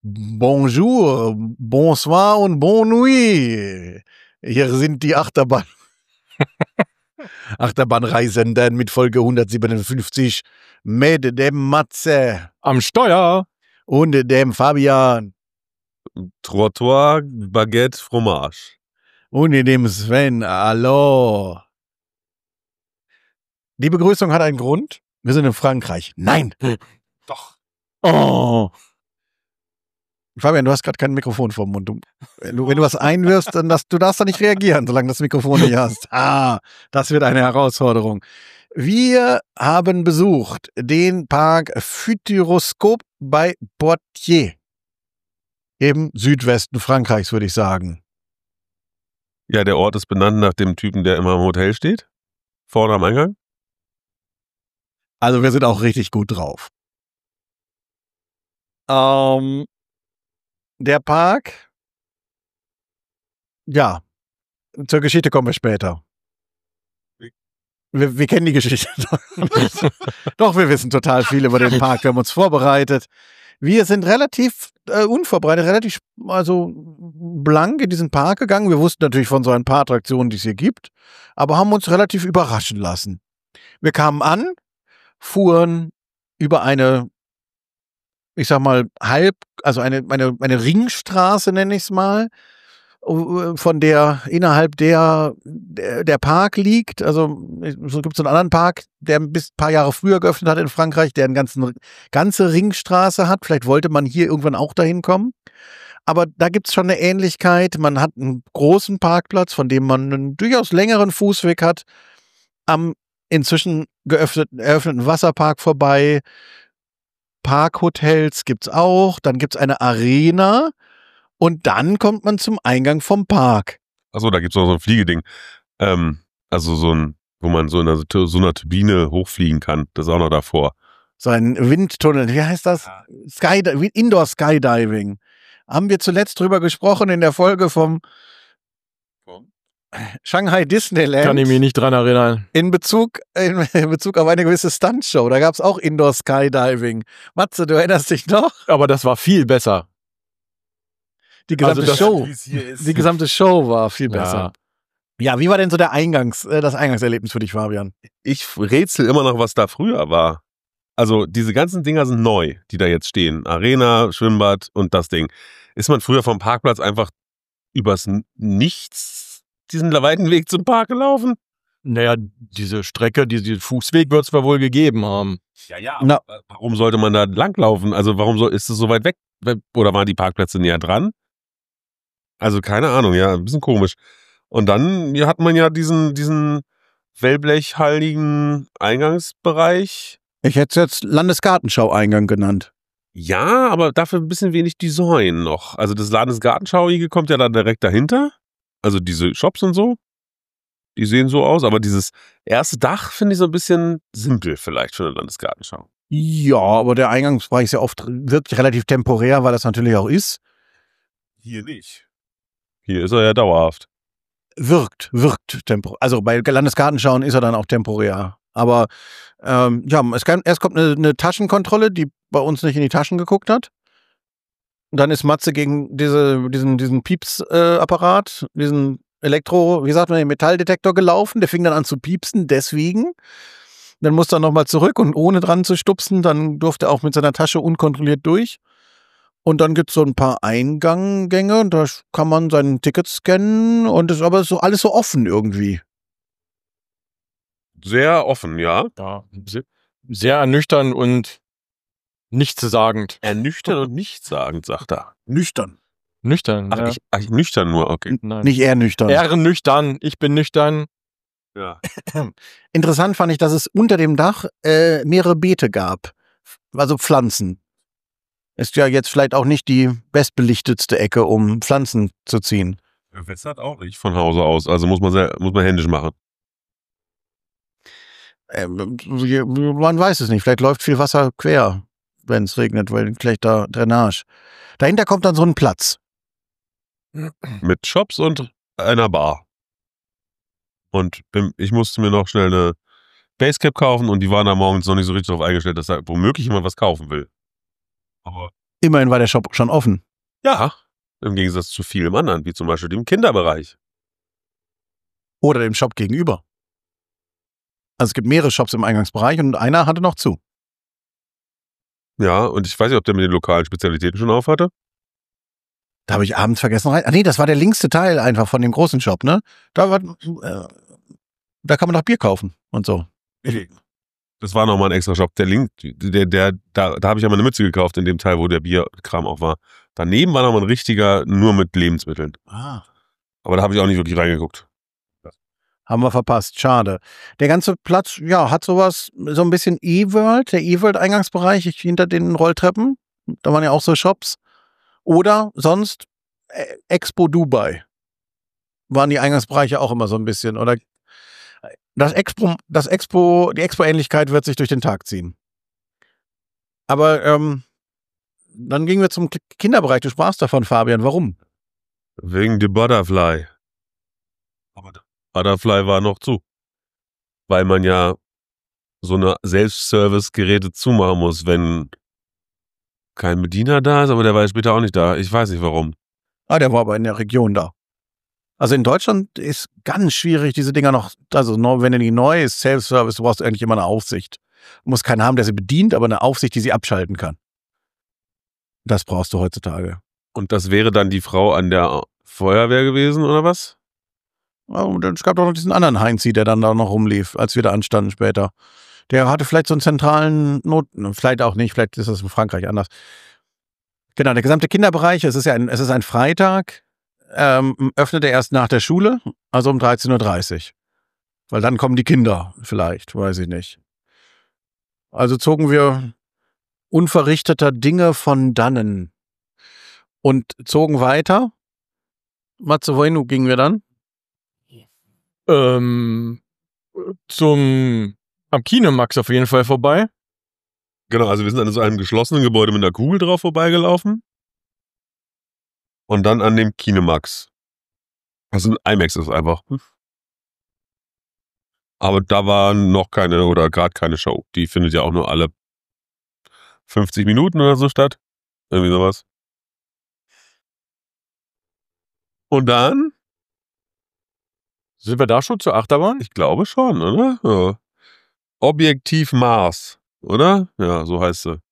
Bonjour, bonsoir und bonne nuit. Hier sind die Achterbahnreisenden mit Folge 157 mit dem Matze am Steuer und dem Fabian Trottoir, Baguette, Fromage und dem Sven. Hallo. Die Begrüßung hat einen Grund. Wir sind in Frankreich. Nein. Doch. Oh. Fabian, du hast gerade kein Mikrofon vor dem Mund. Wenn du was einwirfst, dann du darfst da nicht reagieren, solange du das Mikrofon nicht hast. Das wird eine Herausforderung. Wir haben besucht den Park Futuroscope bei Poitiers. Im Südwesten Frankreichs, würde ich sagen. Ja, der Ort ist benannt nach dem Typen, der immer im Hotel steht. Vorne am Eingang. Also wir sind auch richtig gut drauf. Der Park, ja, zur Geschichte kommen wir später. Wir kennen die Geschichte. Doch, wir wissen total viel über den Park. Wir haben uns vorbereitet. Wir sind relativ unvorbereitet, relativ blank in diesen Park gegangen. Wir wussten natürlich von so ein paar Attraktionen, die es hier gibt, aber haben uns relativ überraschen lassen. Wir kamen an, fuhren über eine, ich sag mal, eine Ringstraße, nenne ich es mal, von der innerhalb der Park liegt. Also es gibt so einen anderen Park, der bis ein paar Jahre früher geöffnet hat in Frankreich, der eine ganze Ringstraße hat. Vielleicht wollte man hier irgendwann auch dahin kommen. Aber da gibt es schon eine Ähnlichkeit. Man hat einen großen Parkplatz, von dem man einen durchaus längeren Fußweg hat, am inzwischen eröffneten Wasserpark vorbei. Parkhotels gibt's auch. Dann gibt's eine Arena. Und dann kommt man zum Eingang vom Park. Achso, da gibt es auch so ein Fliegeding. Wo man so in so einer Turbine hochfliegen kann. Das ist auch noch davor. So ein Windtunnel. Wie heißt das? Indoor Skydiving. Haben wir zuletzt drüber gesprochen in der Folge vom Shanghai Disneyland. Kann ich mich nicht dran erinnern. In Bezug auf eine gewisse Stuntshow. Da gab es auch Indoor Skydiving. Matze, du erinnerst dich noch? Aber das war viel besser. Die gesamte Show war viel besser. Ja, wie war denn so das Eingangserlebnis für dich, Fabian? Ich rätsel immer noch, was da früher war. Also diese ganzen Dinger sind neu, die da jetzt stehen. Arena, Schwimmbad und das Ding. Ist man früher vom Parkplatz einfach übers Nichts diesen weiten Weg zum Park gelaufen? Naja, diese Strecke, diesen Fußweg wird es wohl gegeben haben. Ja. Warum sollte man da langlaufen? Also ist es so weit weg? Oder waren die Parkplätze näher dran? Also keine Ahnung, ja, ein bisschen komisch. Und dann hat man ja diesen wellblechhaltigen Eingangsbereich. Ich hätte es jetzt Landesgartenschau-Eingang genannt. Ja, aber dafür ein bisschen wenig Design noch. Also das Landesgartenschau-Igel kommt ja dann direkt dahinter. Also diese Shops und so, die sehen so aus. Aber dieses erste Dach finde ich so ein bisschen simpel vielleicht für eine Landesgartenschau. Ja, aber der Eingangsbereich ist ja oft wirklich relativ temporär, weil das natürlich auch ist. Hier nicht. Hier ist er ja dauerhaft. Wirkt temporär. Also bei Landesgartenschauen ist er dann auch temporär. Aber erst kommt eine Taschenkontrolle, die bei uns nicht in die Taschen geguckt hat. Und dann ist Matze gegen diesen Pieps-Apparat, diesen Metalldetektor gelaufen. Der fing dann an zu piepsen, deswegen. Dann musste er nochmal zurück und ohne dran zu stupsen, dann durfte er auch mit seiner Tasche unkontrolliert durch. Und dann gibt es so ein paar Eingänge und da kann man sein Ticket scannen und ist aber so alles so offen irgendwie. Sehr offen, ja. Ja, sehr ernüchternd und nichtssagend. Ernüchternd und nichtssagend, sagt er. Nüchtern. Nüchtern, Ach, ja. ich nüchtern nur, okay. Nein. Nicht eher nüchtern. Eher nüchtern, ich bin nüchtern. Ja. Interessant fand ich, dass es unter dem Dach mehrere Beete gab. Also Pflanzen. Ist ja jetzt vielleicht auch nicht die bestbelichtetste Ecke, um Pflanzen zu ziehen. Wässert auch nicht von Hause aus, also muss man händisch machen. Man weiß es nicht, vielleicht läuft viel Wasser quer, wenn es regnet, weil schlechter Drainage. Dahinter kommt dann so ein Platz. Mit Shops und einer Bar. Und ich musste mir noch schnell eine Basecap kaufen und die waren da morgens noch nicht so richtig darauf eingestellt, dass da womöglich jemand was kaufen will. Aber Immerhin war der Shop schon offen. Ja, im Gegensatz zu vielem anderen, wie zum Beispiel dem Kinderbereich. Oder dem Shop gegenüber. Also es gibt mehrere Shops im Eingangsbereich und einer hatte noch zu. Ja, und ich weiß nicht, ob der mit den lokalen Spezialitäten schon auf hatte. Da habe ich abends vergessen rein. Nee, das war der linkste Teil einfach von dem großen Shop, ne? Da kann man noch Bier kaufen und so. Das war nochmal ein extra Shop. Der Link, da habe ich ja mal eine Mütze gekauft in dem Teil, wo der Bierkram auch war. Daneben war nochmal ein richtiger, nur mit Lebensmitteln. Ah. Aber da habe ich auch nicht wirklich reingeguckt. Haben wir verpasst, schade. Der ganze Platz, ja, hat sowas, so ein bisschen E-World, der E-World-Eingangsbereich hinter den Rolltreppen. Da waren ja auch so Shops. Oder sonst Expo Dubai. Waren die Eingangsbereiche auch immer so ein bisschen. Oder die Expo-Ähnlichkeit wird sich durch den Tag ziehen. Aber dann gingen wir zum Kinderbereich. Du sprachst davon, Fabian. Warum? Wegen der Butterfly. Aber der Butterfly war noch zu. Weil man ja so eine Selbstservice-Geräte zumachen muss, wenn kein Bediener da ist, aber der war ja später auch nicht da. Ich weiß nicht warum. Der war aber in der Region da. Also in Deutschland ist ganz schwierig, diese Dinger noch, also wenn du die neu ist, Self-Service, du brauchst eigentlich immer eine Aufsicht. Du musst keinen haben, der sie bedient, aber eine Aufsicht, die sie abschalten kann. Das brauchst du heutzutage. Und das wäre dann die Frau an der Feuerwehr gewesen, oder was? Und es gab doch noch diesen anderen Heinzi, der dann da noch rumlief, als wir da anstanden später. Der hatte vielleicht so einen zentralen vielleicht auch nicht, vielleicht ist das in Frankreich anders. Genau, der gesamte Kinderbereich, es ist ein Freitag, öffnet er erst nach der Schule, also um 13:30 Uhr. Weil dann kommen die Kinder, vielleicht, weiß ich nicht. Also zogen wir unverrichteter Dinge von dannen und zogen weiter. Matze, wohin gingen wir dann? Am Kinemax auf jeden Fall vorbei. Genau, also wir sind an so einem geschlossenen Gebäude mit einer Kugel drauf vorbeigelaufen. Und dann an dem Kinemax. Also ein IMAX ist einfach. Aber da war noch keine oder gerade keine Show. Die findet ja auch nur alle 50 Minuten oder so statt. Irgendwie sowas. Und dann? Sind wir da schon zur Achterbahn? Ich glaube schon, oder? Ja. Objektiv Mars, oder? Ja, so heißt sie.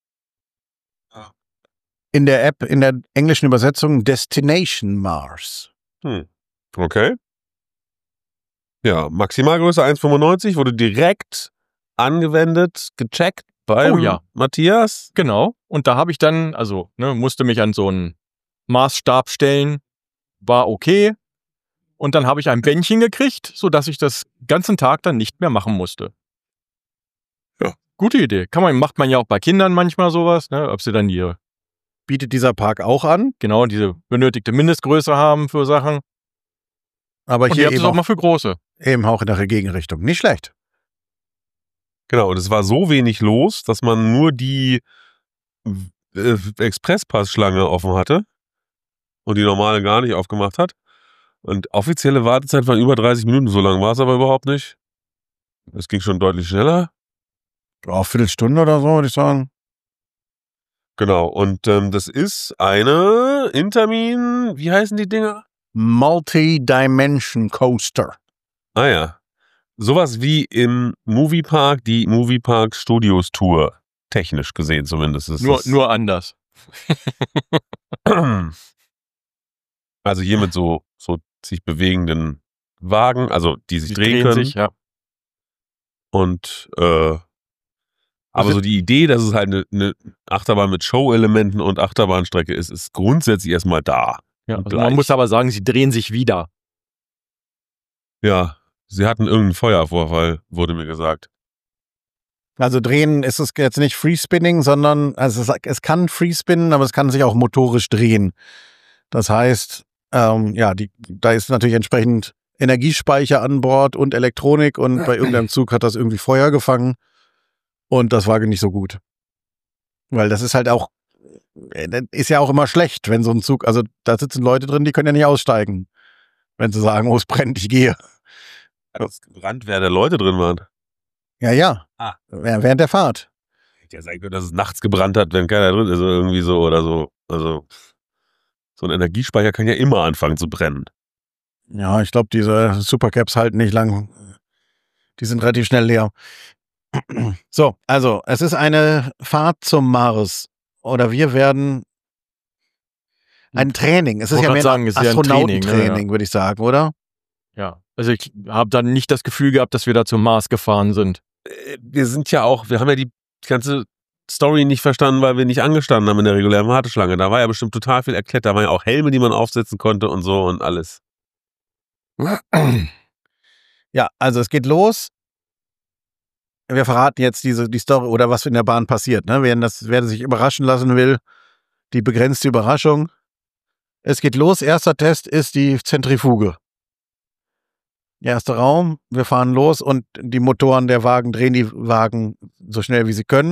In der App, in der englischen Übersetzung Destination Mars. Okay. Ja, Maximalgröße 1,95 wurde direkt angewendet, gecheckt bei Matthias. Genau. Und da habe ich dann, musste mich an so einen Maßstab stellen, war okay. Und dann habe ich ein Bändchen gekriegt, sodass ich das ganzen Tag dann nicht mehr machen musste. Ja. Gute Idee. Macht man ja auch bei Kindern manchmal sowas, ne? Ob sie dann bietet dieser Park auch an. Genau, diese benötigte Mindestgröße haben für Sachen. Aber und hier ihr habt es auch mal für große. Eben auch in der Gegenrichtung. Nicht schlecht. Genau, und es war so wenig los, dass man nur die Expresspassschlange offen hatte und die normale gar nicht aufgemacht hat. Und offizielle Wartezeit waren über 30 Minuten, so lang war es aber überhaupt nicht. Es ging schon deutlich schneller. Ja, Viertelstunde oder so, würde ich sagen. Genau, und das ist eine Intermin, wie heißen die Dinger? Multi-Dimension Coaster. Ah ja, sowas wie im Moviepark, die Moviepark Studios Tour, technisch gesehen zumindest. Nur anders. Also hier mit so sich bewegenden Wagen, also die sich drehen können. Sich, ja. Und aber so die Idee, dass es halt eine Achterbahn mit Show-Elementen und Achterbahnstrecke ist grundsätzlich erstmal da. Ja, also man muss aber sagen, sie drehen sich wieder. Ja, sie hatten irgendeinen Feuervorfall, wurde mir gesagt. Also drehen ist es jetzt nicht Freespinning, sondern es kann Freespinnen, aber es kann sich auch motorisch drehen. Das heißt, da ist natürlich entsprechend Energiespeicher an Bord und Elektronik und bei irgendeinem Zug hat das irgendwie Feuer gefangen und das war nicht so gut. Weil das ist halt auch, ist ja auch immer schlecht, wenn so ein Zug, also da sitzen Leute drin, die können ja nicht aussteigen, wenn sie sagen, oh, es brennt, ich gehe. Hat es gebrannt, wer der Leute drin waren? Ja. Während der Fahrt. Hätte ja sein können, dass es nachts gebrannt hat, wenn keiner drin ist, irgendwie so oder so. Also, so ein Energiespeicher kann ja immer anfangen zu brennen. Ja, ich glaube, diese Supercaps halten nicht lang. Die sind relativ schnell leer. So, also, es ist eine Fahrt zum Mars. Oder wir werden ein Training. Es ist Wollte ja grad mehr sagen, ein es ist ja ein Training, Astronautentraining, ne? würde ich sagen, oder? Ja. Also ich habe dann nicht das Gefühl gehabt, dass wir da zum Mars gefahren sind. Wir haben ja die ganze Story nicht verstanden, weil wir nicht angestanden haben in der regulären Warteschlange. Da war ja bestimmt total viel erklärt. Da waren ja auch Helme, die man aufsetzen konnte und so und alles. Ja, also es geht los. Wir verraten jetzt die Story oder was in der Bahn passiert. Ne? Wer sich überraschen lassen will, die begrenzte Überraschung. Es geht los. Erster Test ist die Zentrifuge. Erster Raum. Wir fahren los und die Motoren der Wagen drehen die Wagen so schnell wie sie können.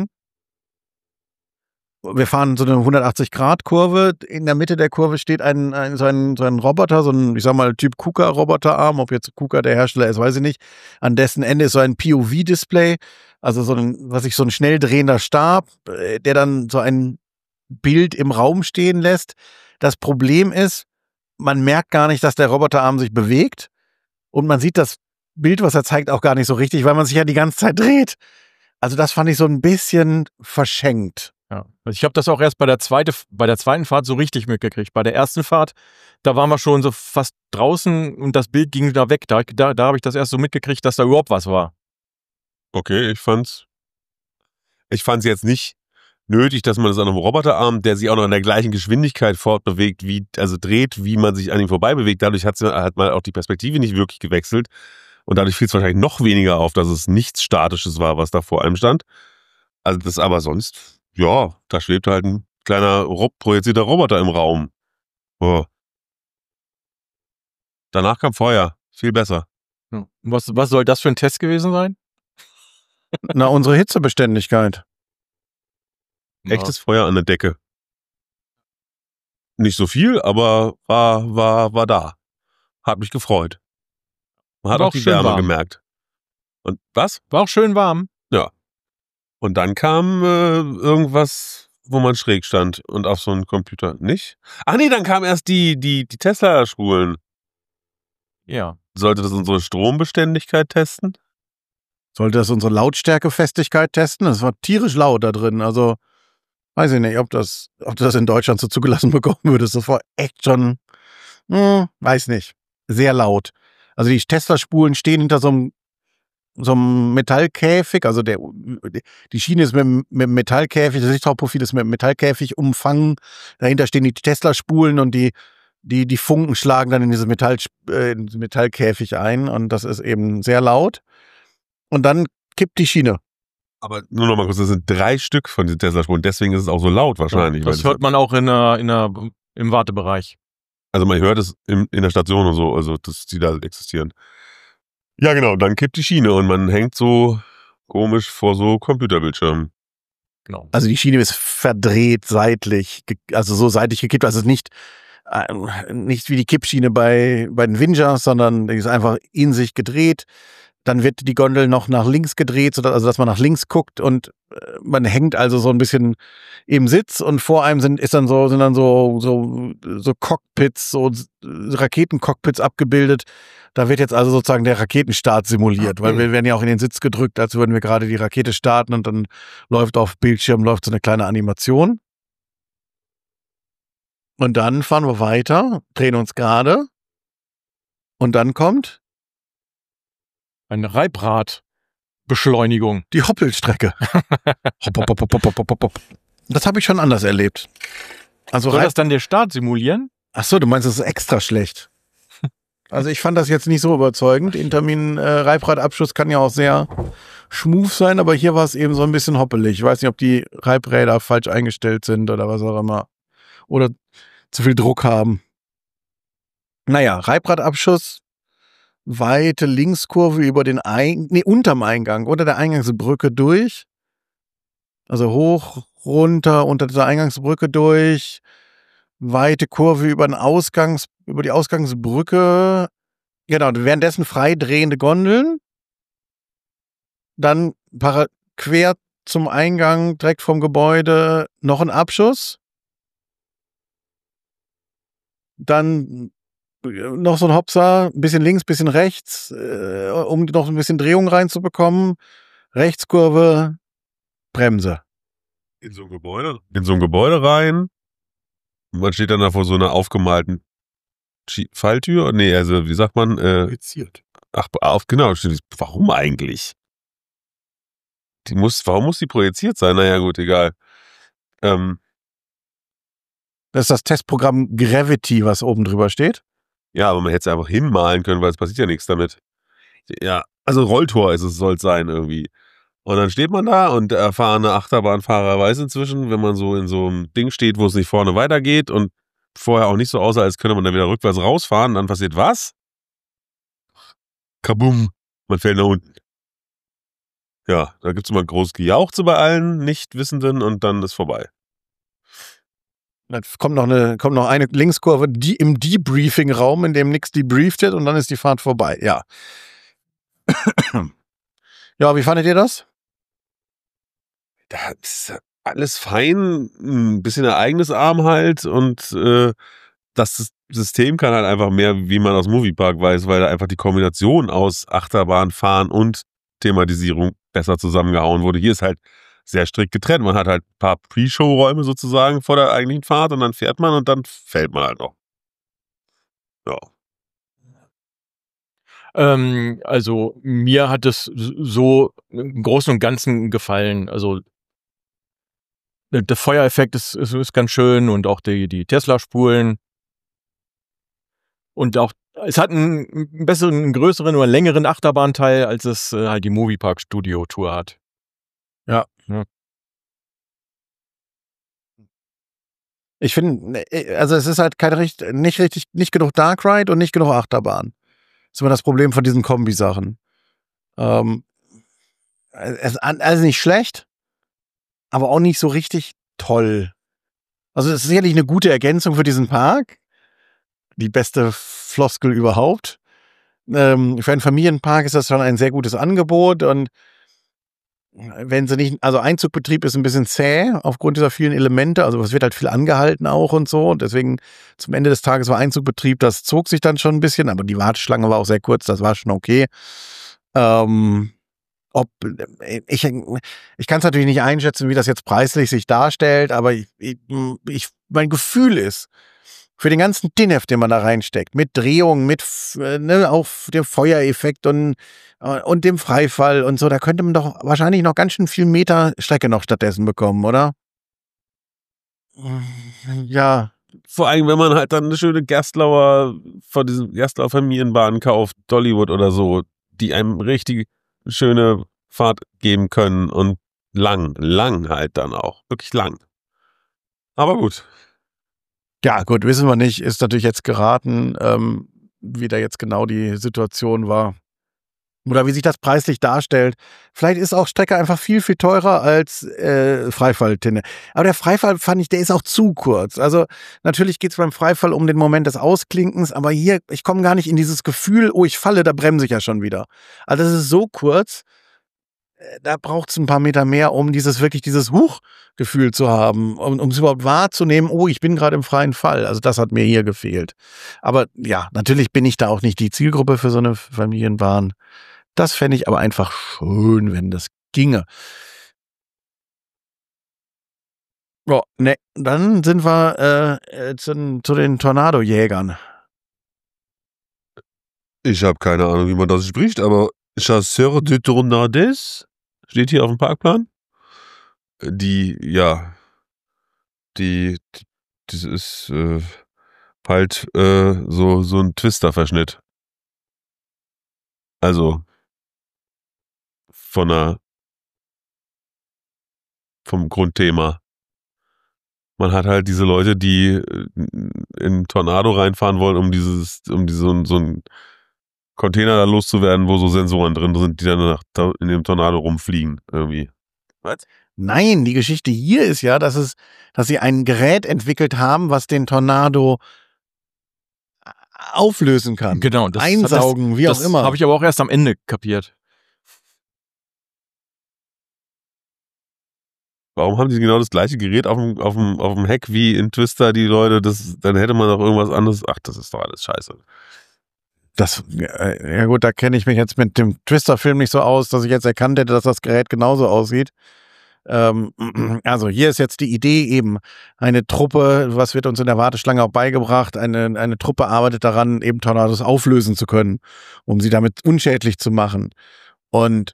Wir fahren so eine 180-Grad-Kurve. In der Mitte der Kurve steht so ein Roboter, so ein, ich sag mal, Typ KUKA-Roboterarm. Ob jetzt KUKA der Hersteller ist, weiß ich nicht. An dessen Ende ist so ein POV-Display, also so ein schnell drehender Stab, der dann so ein Bild im Raum stehen lässt. Das Problem ist, man merkt gar nicht, dass der Roboterarm sich bewegt. Und man sieht das Bild, was er zeigt, auch gar nicht so richtig, weil man sich ja die ganze Zeit dreht. Also das fand ich so ein bisschen verschenkt. Ja. Also ich habe das auch erst bei der zweiten Fahrt so richtig mitgekriegt. Bei der ersten Fahrt, da waren wir schon so fast draußen und das Bild ging da weg. Da habe ich das erst so mitgekriegt, dass da überhaupt was war. Okay, ich fand's jetzt nicht nötig, dass man das an einem Roboterarm, der sich auch noch in der gleichen Geschwindigkeit fortbewegt, dreht, wie man sich an ihm vorbei bewegt. Dadurch hat man auch die Perspektive nicht wirklich gewechselt. Und dadurch fiel es wahrscheinlich noch weniger auf, dass es nichts Statisches war, was da vor einem stand. Also das aber sonst, ja, da schwebt halt ein kleiner projizierter Roboter im Raum. Oh. Danach kam Feuer. Viel besser. Ja. Was soll das für ein Test gewesen sein? Na, unsere Hitzebeständigkeit. Echtes Feuer an der Decke. Nicht so viel, aber war da. Hat mich gefreut. Man hat War auch die schön Wärme warm. gemerkt. Und was? War auch schön warm. Ja. Und dann kam irgendwas, wo man schräg stand und auf so einen Computer. Nicht? Ach nee, dann kam erst die Tesla-Spulen. Ja. Sollte das unsere Strombeständigkeit testen? Sollte das unsere Lautstärkefestigkeit testen? Das war tierisch laut da drin. Also, weiß ich nicht, ob du das in Deutschland so zugelassen bekommen würdest. Das war echt schon, weiß nicht, sehr laut. Also die Tesla-Spulen stehen hinter so einem Metallkäfig, also die Schiene ist mit dem Metallkäfig, das Lichthauptprofil ist mit dem Metallkäfig umfangen. Dahinter stehen die Tesla-Spulen und die Funken schlagen dann in dieses Metallkäfig ein und das ist eben sehr laut. Und dann kippt die Schiene. Aber nur noch mal kurz, das sind 3 Stück von diesen Tesla-Spulen, deswegen ist es auch so laut wahrscheinlich. Das hört man auch im Wartebereich. Also man hört es in der Station und so, also dass die da existieren. Ja genau, dann kippt die Schiene und man hängt so komisch vor so Computerbildschirmen. Genau. Also die Schiene ist verdreht seitlich, also so seitlich gekippt. Also nicht wie die Kippschiene bei den Vinjas, sondern die ist einfach in sich gedreht. Dann wird die Gondel noch nach links gedreht, dass man nach links guckt und man hängt also so ein bisschen im Sitz und vor einem sind dann so Cockpits, so Raketencockpits abgebildet. Da wird jetzt also sozusagen der Raketenstart simuliert, weil wir werden ja auch in den Sitz gedrückt, als würden wir gerade die Rakete starten und dann läuft auf Bildschirm so eine kleine Animation. Und dann fahren wir weiter, drehen uns gerade und dann kommt Eine Reibradbeschleunigung. die Hoppelstrecke. Hopp, hopp, hopp, hopp, hopp, hopp, hopp. Das habe ich schon anders erlebt. Also Soll das dann der Start simulieren? Ach so, du meinst, das ist extra schlecht. Also ich fand das jetzt nicht so überzeugend. Reibrad-Abschuss kann ja auch sehr schmooth sein, aber hier war es eben so ein bisschen hoppelig. Ich weiß nicht, ob die Reibräder falsch eingestellt sind oder was auch immer. Oder zu viel Druck haben. Naja, Reibradabschuss, weite Linkskurve über unterm Eingang oder der Eingangsbrücke durch. Also hoch, runter, unter der Eingangsbrücke durch. Weite Kurve über die Ausgangsbrücke. Genau, währenddessen frei drehende Gondeln. Dann quer zum Eingang direkt vom Gebäude noch ein Abschuss. Dann noch so ein Hopser, ein bisschen links, bisschen rechts, um noch ein bisschen Drehung reinzubekommen. Rechtskurve, Bremse. In so ein Gebäude rein. Man steht dann da vor so einer aufgemalten Falltür. Nee, also wie sagt man? Projiziert. Genau. Warum eigentlich? Warum muss die projiziert sein? Naja, gut, egal. Das ist das Testprogramm Gravity, was oben drüber steht. Ja, aber man hätte es einfach hinmalen können, weil es passiert ja nichts damit. Ja, also Rolltor soll es sein irgendwie. Und dann steht man da und der erfahrene Achterbahnfahrer weiß inzwischen, wenn man so in so einem Ding steht, wo es nicht vorne weitergeht und vorher auch nicht so aussah, als könnte man dann wieder rückwärts rausfahren, dann passiert was? Kabum, man fällt nach unten. Ja, da gibt's immer ein großes Gejauchze bei allen Nichtwissenden und dann ist vorbei. Dann kommt noch eine Linkskurve im Debriefing-Raum, in dem nichts debrieft wird und dann ist die Fahrt vorbei. Ja. Ja, wie fandet ihr das? Da ist alles fein, ein bisschen ereignisarm halt und das System kann halt einfach mehr, wie man aus Moviepark weiß, weil da einfach die Kombination aus Achterbahnfahren und Thematisierung besser zusammengehauen wurde. Hier ist halt sehr strikt getrennt. Man hat halt ein paar Pre-Show-Räume sozusagen vor der eigentlichen Fahrt und dann fährt man und dann fällt man halt noch. Ja. Also mir hat es so im Großen und Ganzen gefallen. Also der Feuereffekt ist ganz schön und auch die Tesla-Spulen. Und auch, es hat einen besseren, einen größeren oder längeren Achterbahnteil, als es halt die Moviepark Studio Tour hat. Ja. Ja. Ich finde, also es ist halt nicht genug Dark Ride und nicht genug Achterbahn. Das ist immer das Problem von diesen Kombisachen. Also nicht schlecht, aber auch nicht so richtig toll. Also es ist sicherlich eine gute Ergänzung für diesen Park. Die beste Floskel überhaupt. Für einen Familienpark ist das schon ein sehr gutes Angebot und wenn sie nicht, also Einzugbetrieb ist ein bisschen zäh aufgrund dieser vielen Elemente, also es wird halt viel angehalten auch und so und deswegen zum Ende des Tages war Einzugbetrieb, das zog sich dann schon ein bisschen, aber die Warteschlange war auch sehr kurz, das war schon okay. Ich kann es natürlich nicht einschätzen, wie das jetzt preislich sich darstellt, aber mein Gefühl ist, für den ganzen DINF, den man da reinsteckt, mit Drehung, mit auf dem Feuereffekt und dem Freifall und so, da könnte man doch wahrscheinlich noch ganz schön viel Meter Strecke noch stattdessen bekommen, oder? Ja. Vor allem, wenn man halt dann eine schöne von diesen Gerstlauer Familienbahnen kauft, Dollywood oder so, die einem richtig schöne Fahrt geben können und lang halt dann auch. Wirklich lang. Aber gut. Ja, gut, wissen wir nicht. Ist natürlich jetzt geraten, wie da jetzt genau die Situation war. Oder wie sich das preislich darstellt. Vielleicht ist auch Strecke einfach viel, viel teurer als Freifall-Tinne. Aber der Freifall, fand ich, der ist auch zu kurz. Also natürlich geht es beim Freifall um den Moment des Ausklinkens, aber hier, ich komme gar nicht in dieses Gefühl, oh, ich falle, da bremse ich ja schon wieder. Also das ist so kurz, da braucht es ein paar Meter mehr, um dieses Huch-Gefühl zu haben, um es überhaupt wahrzunehmen, oh, ich bin gerade im freien Fall. Also das hat mir hier gefehlt. Aber ja, natürlich bin ich da auch nicht die Zielgruppe für so eine Familienbahn. Das fände ich aber einfach schön, wenn das ginge. Ja, ne, dann sind wir zu den Tornadojägern. Ich habe keine Ahnung, wie man das spricht, aber Chasseur de Tornades steht hier auf dem Parkplan. Das ist halt so ein Twister-Verschnitt. Also vom Grundthema. Man hat halt diese Leute, die in Tornado reinfahren wollen, um so einen Container da loszuwerden, wo so Sensoren drin sind, die dann in dem Tornado rumfliegen irgendwie. Was? Nein, die Geschichte hier ist ja, dass sie ein Gerät entwickelt haben, was den Tornado auflösen kann. Genau, das einsaugen, wie auch immer. Das habe ich aber auch erst am Ende kapiert. Warum haben die genau das gleiche Gerät auf dem Heck wie in Twister, die Leute? Dann hätte man doch irgendwas anderes. Ach, das ist doch alles scheiße. Ja gut, da kenne ich mich jetzt mit dem Twister-Film nicht so aus, dass ich jetzt erkannt hätte, dass das Gerät genauso aussieht. Also hier ist jetzt die Idee eben, eine Truppe, was wird uns in der Warteschlange auch beigebracht, eine Truppe arbeitet daran, eben Tornados auflösen zu können, um sie damit unschädlich zu machen. Und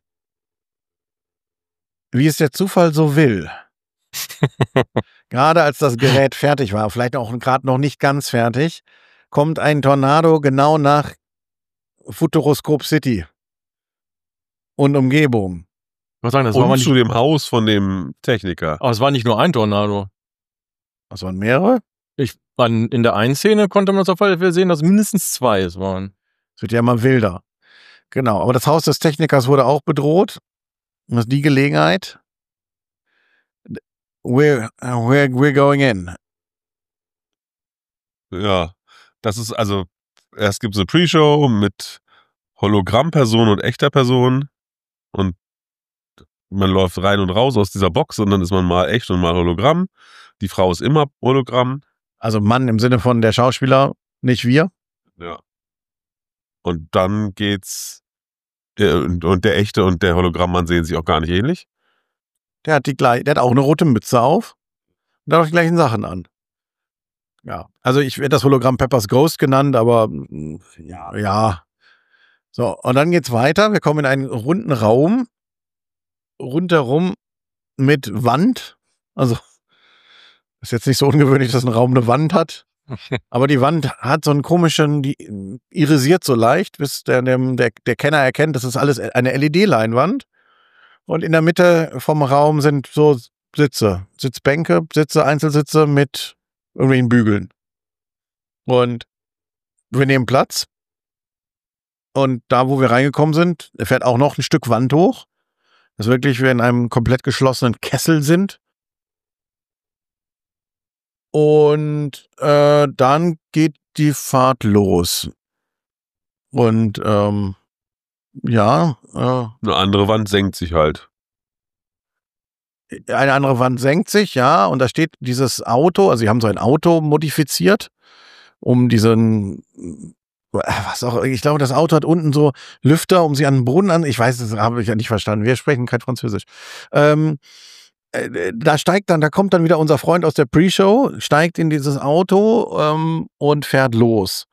wie es der Zufall so will, gerade als das Gerät fertig war, vielleicht auch gerade noch nicht ganz fertig, kommt ein Tornado genau nach Futuroskop City und Umgebung. Ich muss sagen, das war Und nicht, zu dem Haus von dem Techniker. aber es war nicht nur ein Tornado. Das waren mehrere? In der einen Szene konnte man das auf jeden Fall sehen, dass mindestens 2 es waren. Es wird ja immer wilder. Genau, aber das Haus des Technikers wurde auch bedroht. Und das ist die Gelegenheit. We're going in. Ja, das ist also, erst gibt es eine Pre-Show mit Hologrammperson und echter Person und man läuft rein und raus aus dieser Box und dann ist man mal echt und mal Hologramm. Die Frau ist immer Hologramm. Also Mann im Sinne von der Schauspieler, nicht wir. Ja. Und dann geht's, und der echte und der Hologrammmann sehen sich auch gar nicht ähnlich. Der hat auch eine rote Mütze auf und hat auch die gleichen Sachen an. Ja, also ich werde das Hologramm Peppers Ghost genannt, aber ja. So, und dann geht's weiter. Wir kommen in einen runden Raum, rundherum mit Wand. Also ist jetzt nicht so ungewöhnlich, dass ein Raum eine Wand hat. Aber die Wand hat so einen komischen, die irisiert so leicht, bis der Kenner erkennt, das ist alles eine LED-Leinwand. Und in der Mitte vom Raum sind so Sitzbänke, Einzelsitze mit irgendwelchen Bügeln. Und wir nehmen Platz. Und da, wo wir reingekommen sind, fährt auch noch ein Stück Wand hoch. Dass wirklich wir in einem komplett geschlossenen Kessel sind. Und dann geht die Fahrt los. Und ja. Eine andere Wand senkt sich halt. Eine andere Wand senkt sich, ja. Und da steht dieses Auto, also sie haben so ein Auto modifiziert, um diesen, was auch, ich glaube, das Auto hat unten so Lüfter, um sie an den Boden an. Ich weiß, das habe ich ja nicht verstanden. Wir sprechen kein Französisch. Da kommt dann wieder unser Freund aus der Pre-Show, steigt in dieses Auto und fährt los.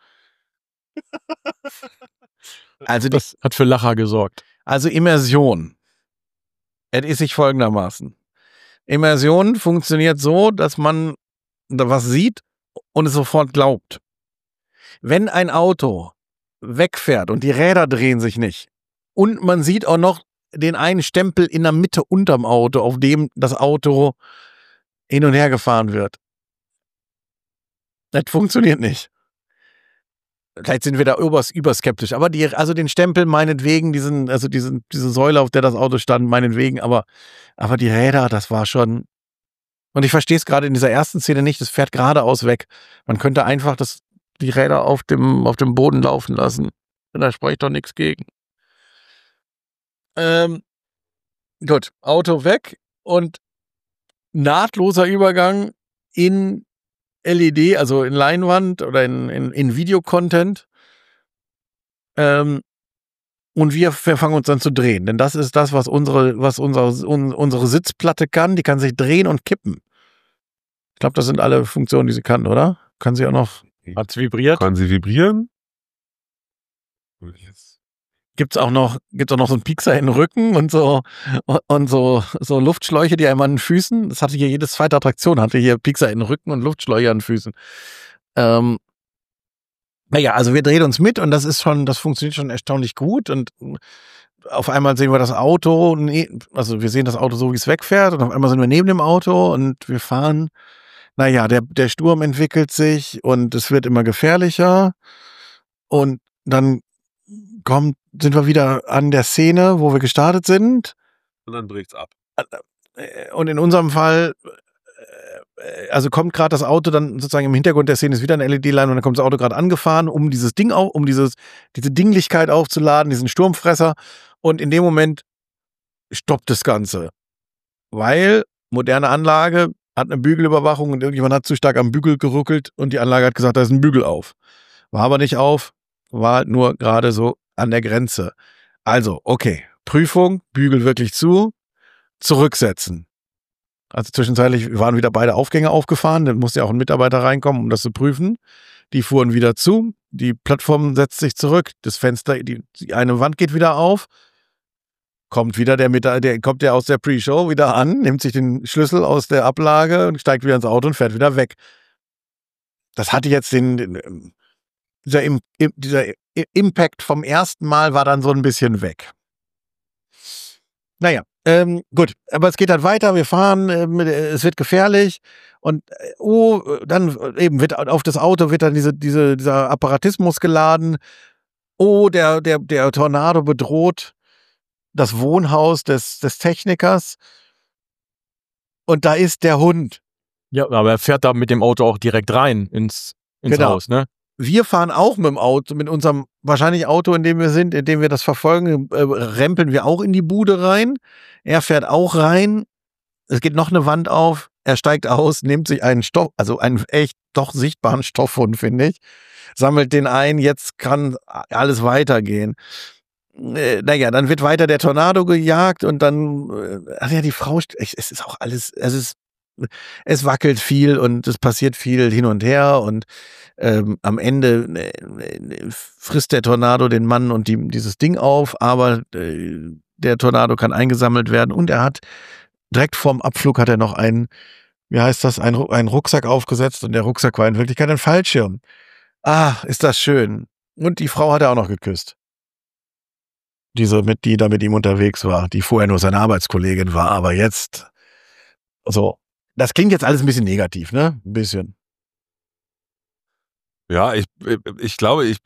Also Das hat für Lacher gesorgt. Also Immersion. Es ist sich folgendermaßen. Immersion funktioniert so, dass man da was sieht und es sofort glaubt. Wenn ein Auto wegfährt und die Räder drehen sich nicht und man sieht auch noch den einen Stempel in der Mitte unterm Auto, auf dem das Auto hin und her gefahren wird. Das funktioniert nicht. Vielleicht sind wir da überskeptisch, aber den Stempel meinetwegen, diese Säule, auf der das Auto stand, meinetwegen, aber die Räder, das war schon. Und ich verstehe es gerade in dieser ersten Szene nicht, das fährt geradeaus weg. Man könnte einfach die Räder auf dem Boden laufen lassen. Da spricht doch nichts gegen. Gut, Auto weg und nahtloser Übergang in LED, also in Leinwand oder in Videocontent. Und wir fangen uns dann zu drehen, denn das ist das, was unsere Sitzplatte kann. Die kann sich drehen und kippen. Ich glaube, das sind alle Funktionen, die sie kann, oder? Kann sie auch noch? Hat's vibriert? Kann sie vibrieren? Gibt's auch noch so einen Piekser in den Rücken und so Luftschläuche, die einem an den Füßen. Das hatte hier jede zweite Attraktion, hatte hier Piekser in den Rücken und Luftschläuche an den Füßen. Naja, also wir drehen uns mit und das funktioniert schon erstaunlich gut und auf einmal sehen wir das Auto, also wir sehen das Auto so, wie es wegfährt und auf einmal sind wir neben dem Auto und wir fahren. Naja, der Sturm entwickelt sich und es wird immer gefährlicher und dann sind wir wieder an der Szene, wo wir gestartet sind. Und dann bricht's ab. Und in unserem Fall, also kommt gerade das Auto dann sozusagen im Hintergrund der Szene ist wieder eine LED-Line und dann kommt das Auto gerade angefahren, um dieses Ding diese Dinglichkeit aufzuladen, diesen Sturmfresser. Und in dem Moment stoppt das Ganze. Weil moderne Anlage, hat eine Bügelüberwachung und irgendjemand hat zu stark am Bügel geruckelt und die Anlage hat gesagt, da ist ein Bügel auf. War aber nicht auf, war halt nur gerade so an der Grenze. Also, okay, Prüfung, Bügel wirklich zu, zurücksetzen. Also zwischenzeitlich waren wieder beide Aufgänge aufgefahren, dann musste ja auch ein Mitarbeiter reinkommen, um das zu prüfen. Die fuhren wieder zu, die Plattform setzt sich zurück, das Fenster, die eine Wand geht wieder auf, kommt der aus der Pre-Show wieder an, nimmt sich den Schlüssel aus der Ablage und steigt wieder ins Auto und fährt wieder weg. Das hatte jetzt dieser Impact vom ersten Mal war dann so ein bisschen weg. Naja, gut, aber es geht halt weiter, wir fahren, es wird gefährlich und dann eben wird auf das Auto wird dann dieser Apparatismus geladen. Der Tornado bedroht das Wohnhaus des Technikers und da ist der Hund. Ja, aber er fährt da mit dem Auto auch direkt rein ins Genau. Haus, ne? Wir fahren auch mit dem Auto, mit unserem wahrscheinlich Auto, in dem wir sind, in dem wir das verfolgen, rempeln wir auch in die Bude rein. Er fährt auch rein. Es geht noch eine Wand auf. Er steigt aus, nimmt sich einen einen echt doch sichtbaren Stoffhund, finde ich. Sammelt den ein. Jetzt kann alles weitergehen. Naja, dann wird weiter der Tornado gejagt und dann, die Frau, es ist auch alles, es wackelt viel und es passiert viel hin und her und am Ende frisst der Tornado den Mann und dieses Ding auf, aber der Tornado kann eingesammelt werden und er hat direkt vorm Abflug hat er noch einen Rucksack aufgesetzt und der Rucksack war in Wirklichkeit ein Fallschirm. Ah, ist das schön. Und die Frau hat er auch noch geküsst. Die da mit ihm unterwegs war, die vorher nur seine Arbeitskollegin war, aber jetzt so. Das klingt jetzt alles ein bisschen negativ, ne? Ein bisschen. Ja, ich glaube, ich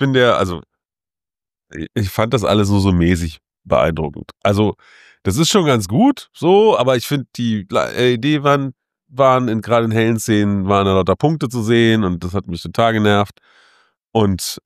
fand das alles so mäßig beeindruckend. Also, das ist schon ganz gut, so, aber ich finde, die LED-Wand waren gerade in hellen Szenen, waren da lauter Punkte zu sehen und das hat mich total genervt. Und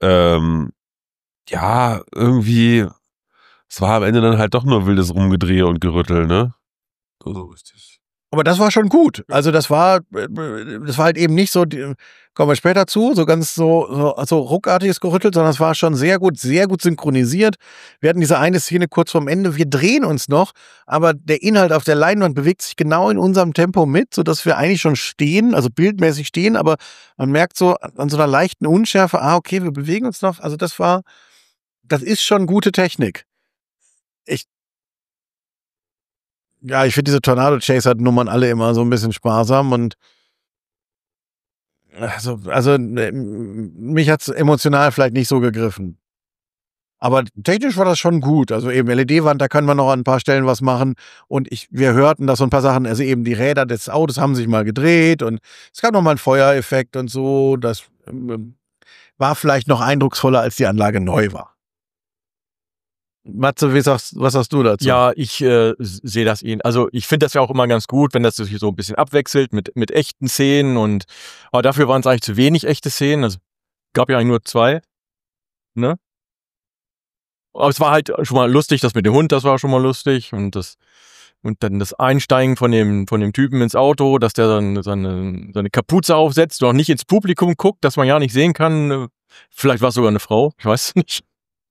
ja, irgendwie, es war am Ende dann halt doch nur wildes Rumgedrehe und Gerüttel, ne? So richtig. Aber das war schon gut. Also das war halt eben nicht so, kommen wir später zu, so ganz so ruckartiges Gerüttelt, sondern es war schon sehr gut synchronisiert. Wir hatten diese eine Szene kurz vorm Ende, wir drehen uns noch, aber der Inhalt auf der Leinwand bewegt sich genau in unserem Tempo mit, sodass wir eigentlich schon stehen, also bildmäßig stehen, aber man merkt so an so einer leichten Unschärfe, okay, wir bewegen uns noch. Also das ist schon gute Technik. Ich finde diese Tornado-Chaser-Nummern alle immer so ein bisschen sparsam und mich hat's emotional vielleicht nicht so gegriffen. Aber technisch war das schon gut. Also eben LED-Wand, da können wir noch an ein paar Stellen was machen. Und wir hörten da so ein paar Sachen, also eben die Räder des Autos haben sich mal gedreht und es gab noch mal einen Feuereffekt und so. Das war vielleicht noch eindrucksvoller, als die Anlage neu war. Matze, was sagst du dazu? Ja, ich sehe das also ich finde das ja auch immer ganz gut, wenn das sich so ein bisschen abwechselt mit echten Szenen aber dafür waren es eigentlich zu wenig echte Szenen. Also gab ja eigentlich nur 2, ne? Aber es war halt schon mal lustig, das mit dem Hund, das war schon mal lustig und dann das Einsteigen von dem Typen ins Auto, dass der dann seine Kapuze aufsetzt und auch nicht ins Publikum guckt, dass man ja nicht sehen kann. Vielleicht war es sogar eine Frau, ich weiß es nicht.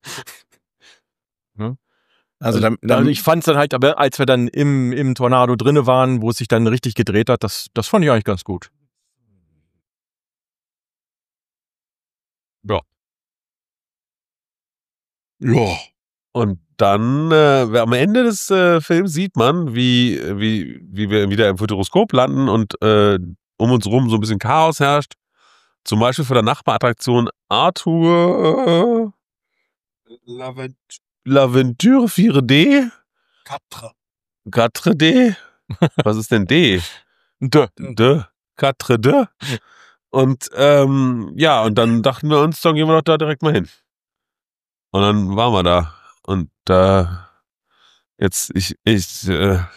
Also ich fand es dann halt, aber als wir dann im Tornado drinne waren, wo es sich dann richtig gedreht hat, das fand ich eigentlich ganz gut. Ja. Ja. Und dann am Ende des Films sieht man, wie wir wieder im Futuroskop landen und um uns rum so ein bisschen Chaos herrscht. Zum Beispiel vor der Nachbarattraktion Arthur L'Aventure 4D? 4D? Was ist denn D? De. 4D. Und und dann dachten wir uns, dann gehen wir doch da direkt mal hin. Und dann waren wir da. Und jetzt ich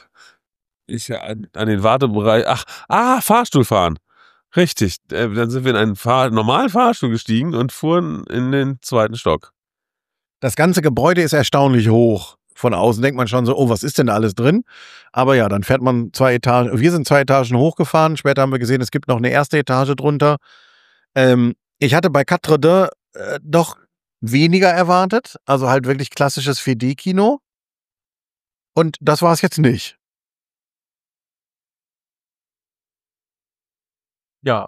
an den Wartebereich. Fahrstuhl fahren. Richtig. Dann sind wir in einen normalen Fahrstuhl gestiegen und fuhren in den 2. Stock. Das ganze Gebäude ist erstaunlich hoch von außen denkt man schon so, oh, was ist denn da alles drin? Aber ja, dann fährt man 2 Etagen, wir sind 2 Etagen hochgefahren, später haben wir gesehen, es gibt noch eine erste Etage drunter. Ich hatte bei Quatre Deux doch weniger erwartet, also halt wirklich klassisches 4D-Kino. Und das war es jetzt nicht. Ja.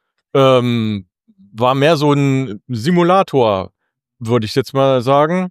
War mehr so ein Simulator, würde ich jetzt mal sagen.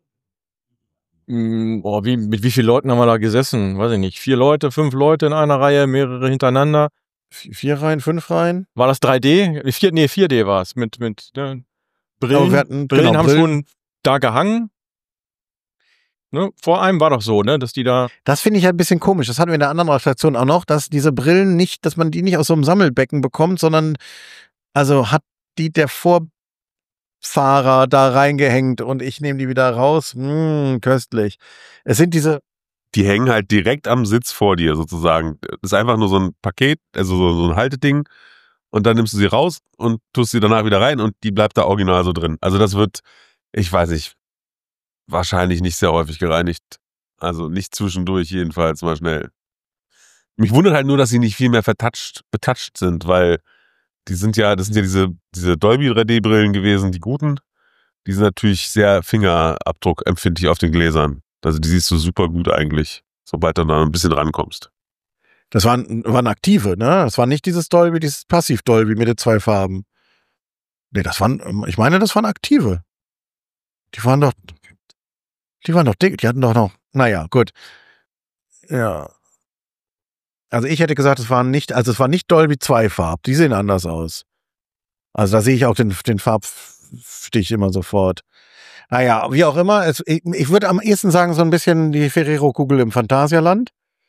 Mit wie vielen Leuten haben wir da gesessen? Weiß ich nicht. 4 Leute, 5 Leute in einer Reihe, mehrere hintereinander. 4 Reihen, 5 Reihen? War das 3D? 4D war es. Mit ne, Brillen. Aber wir hatten, Brillen genau, haben schon da gehangen. Ne? Vor einem war doch so, ne, dass die da. Das finde ich halt ein bisschen komisch. Das hatten wir in der anderen Attraktion auch noch, dass diese Brillen nicht, dass man die nicht aus so einem Sammelbecken bekommt, sondern also hat die der Vorfahrer da reingehängt und ich nehme die wieder raus. Köstlich. Es sind diese. Die hängen halt direkt am Sitz vor dir sozusagen. Das ist einfach nur so ein Paket, also so ein Halteding. Und dann nimmst du sie raus und tust sie danach wieder rein und die bleibt da original so drin. Also das wird, ich weiß nicht, wahrscheinlich nicht sehr häufig gereinigt. Also nicht zwischendurch jedenfalls mal schnell. Mich wundert halt nur, dass sie nicht viel mehr betatscht sind, weil das sind ja diese Dolby 3D-Brillen gewesen, die guten. Die sind natürlich sehr fingerabdruckempfindlich auf den Gläsern. Also die siehst du super gut eigentlich, sobald du da ein bisschen rankommst. Das waren aktive, ne? Das war nicht dieses Dolby, dieses Passiv-Dolby mit den 2 Farben. Nee, ich meine, das waren aktive. Die waren doch dick, die hatten doch noch, naja, gut. Ja. Also ich hätte gesagt, es war nicht Dolby 2 Farb, die sehen anders aus. Also da sehe ich auch den Farbstich immer sofort. Naja, wie auch immer, ich würde am ehesten sagen, so ein bisschen die Ferrero-Kugel im Phantasialand.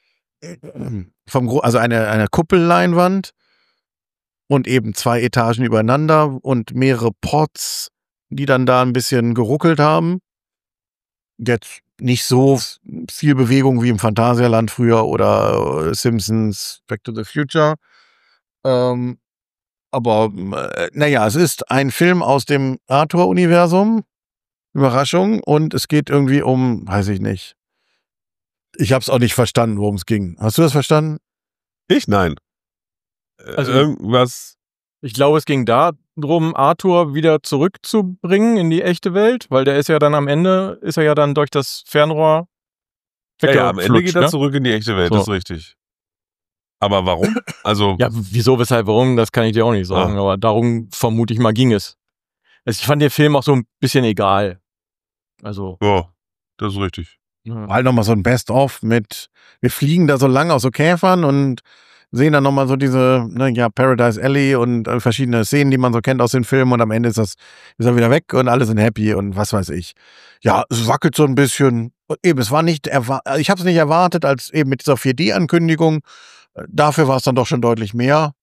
Also eine Kuppelleinwand und eben 2 Etagen übereinander und mehrere Pots, die dann da ein bisschen geruckelt haben. Jetzt nicht so viel Bewegung wie im Phantasialand früher oder Simpsons Back to the Future. Aber naja, es ist ein Film aus dem Arthur-Universum. Überraschung. Und es geht irgendwie um, weiß ich nicht. Ich habe es auch nicht verstanden, worum es ging. Hast du das verstanden? Ich? Nein. Also irgendwas. Ich glaube, es ging darum, Arthur wieder zurückzubringen in die echte Welt, weil der ist ja dann am Ende, ist er ja dann durch das Fernrohr Ja, am Ende geht er ne? zurück in die echte Welt, So. das ist richtig. Aber warum? Also Ja, wieso, weshalb, warum, das kann ich dir auch nicht sagen, aber darum vermute ich mal ging es. Also ich fand den Film auch so ein bisschen egal. Also. ja, das ist richtig. Ja. Halt nochmal so ein Best-of mit, wir fliegen da so lang aus so Käfern und sehen dann nochmal so diese, Paradise Alley und verschiedene Szenen, die man so kennt aus den Filmen und am Ende ist er wieder weg und alle sind happy und was weiß ich. Ja, es wackelt so ein bisschen. Eben, es war nicht, ich habe es nicht erwartet, als eben mit dieser 4D-Ankündigung. Dafür war es dann doch schon deutlich mehr.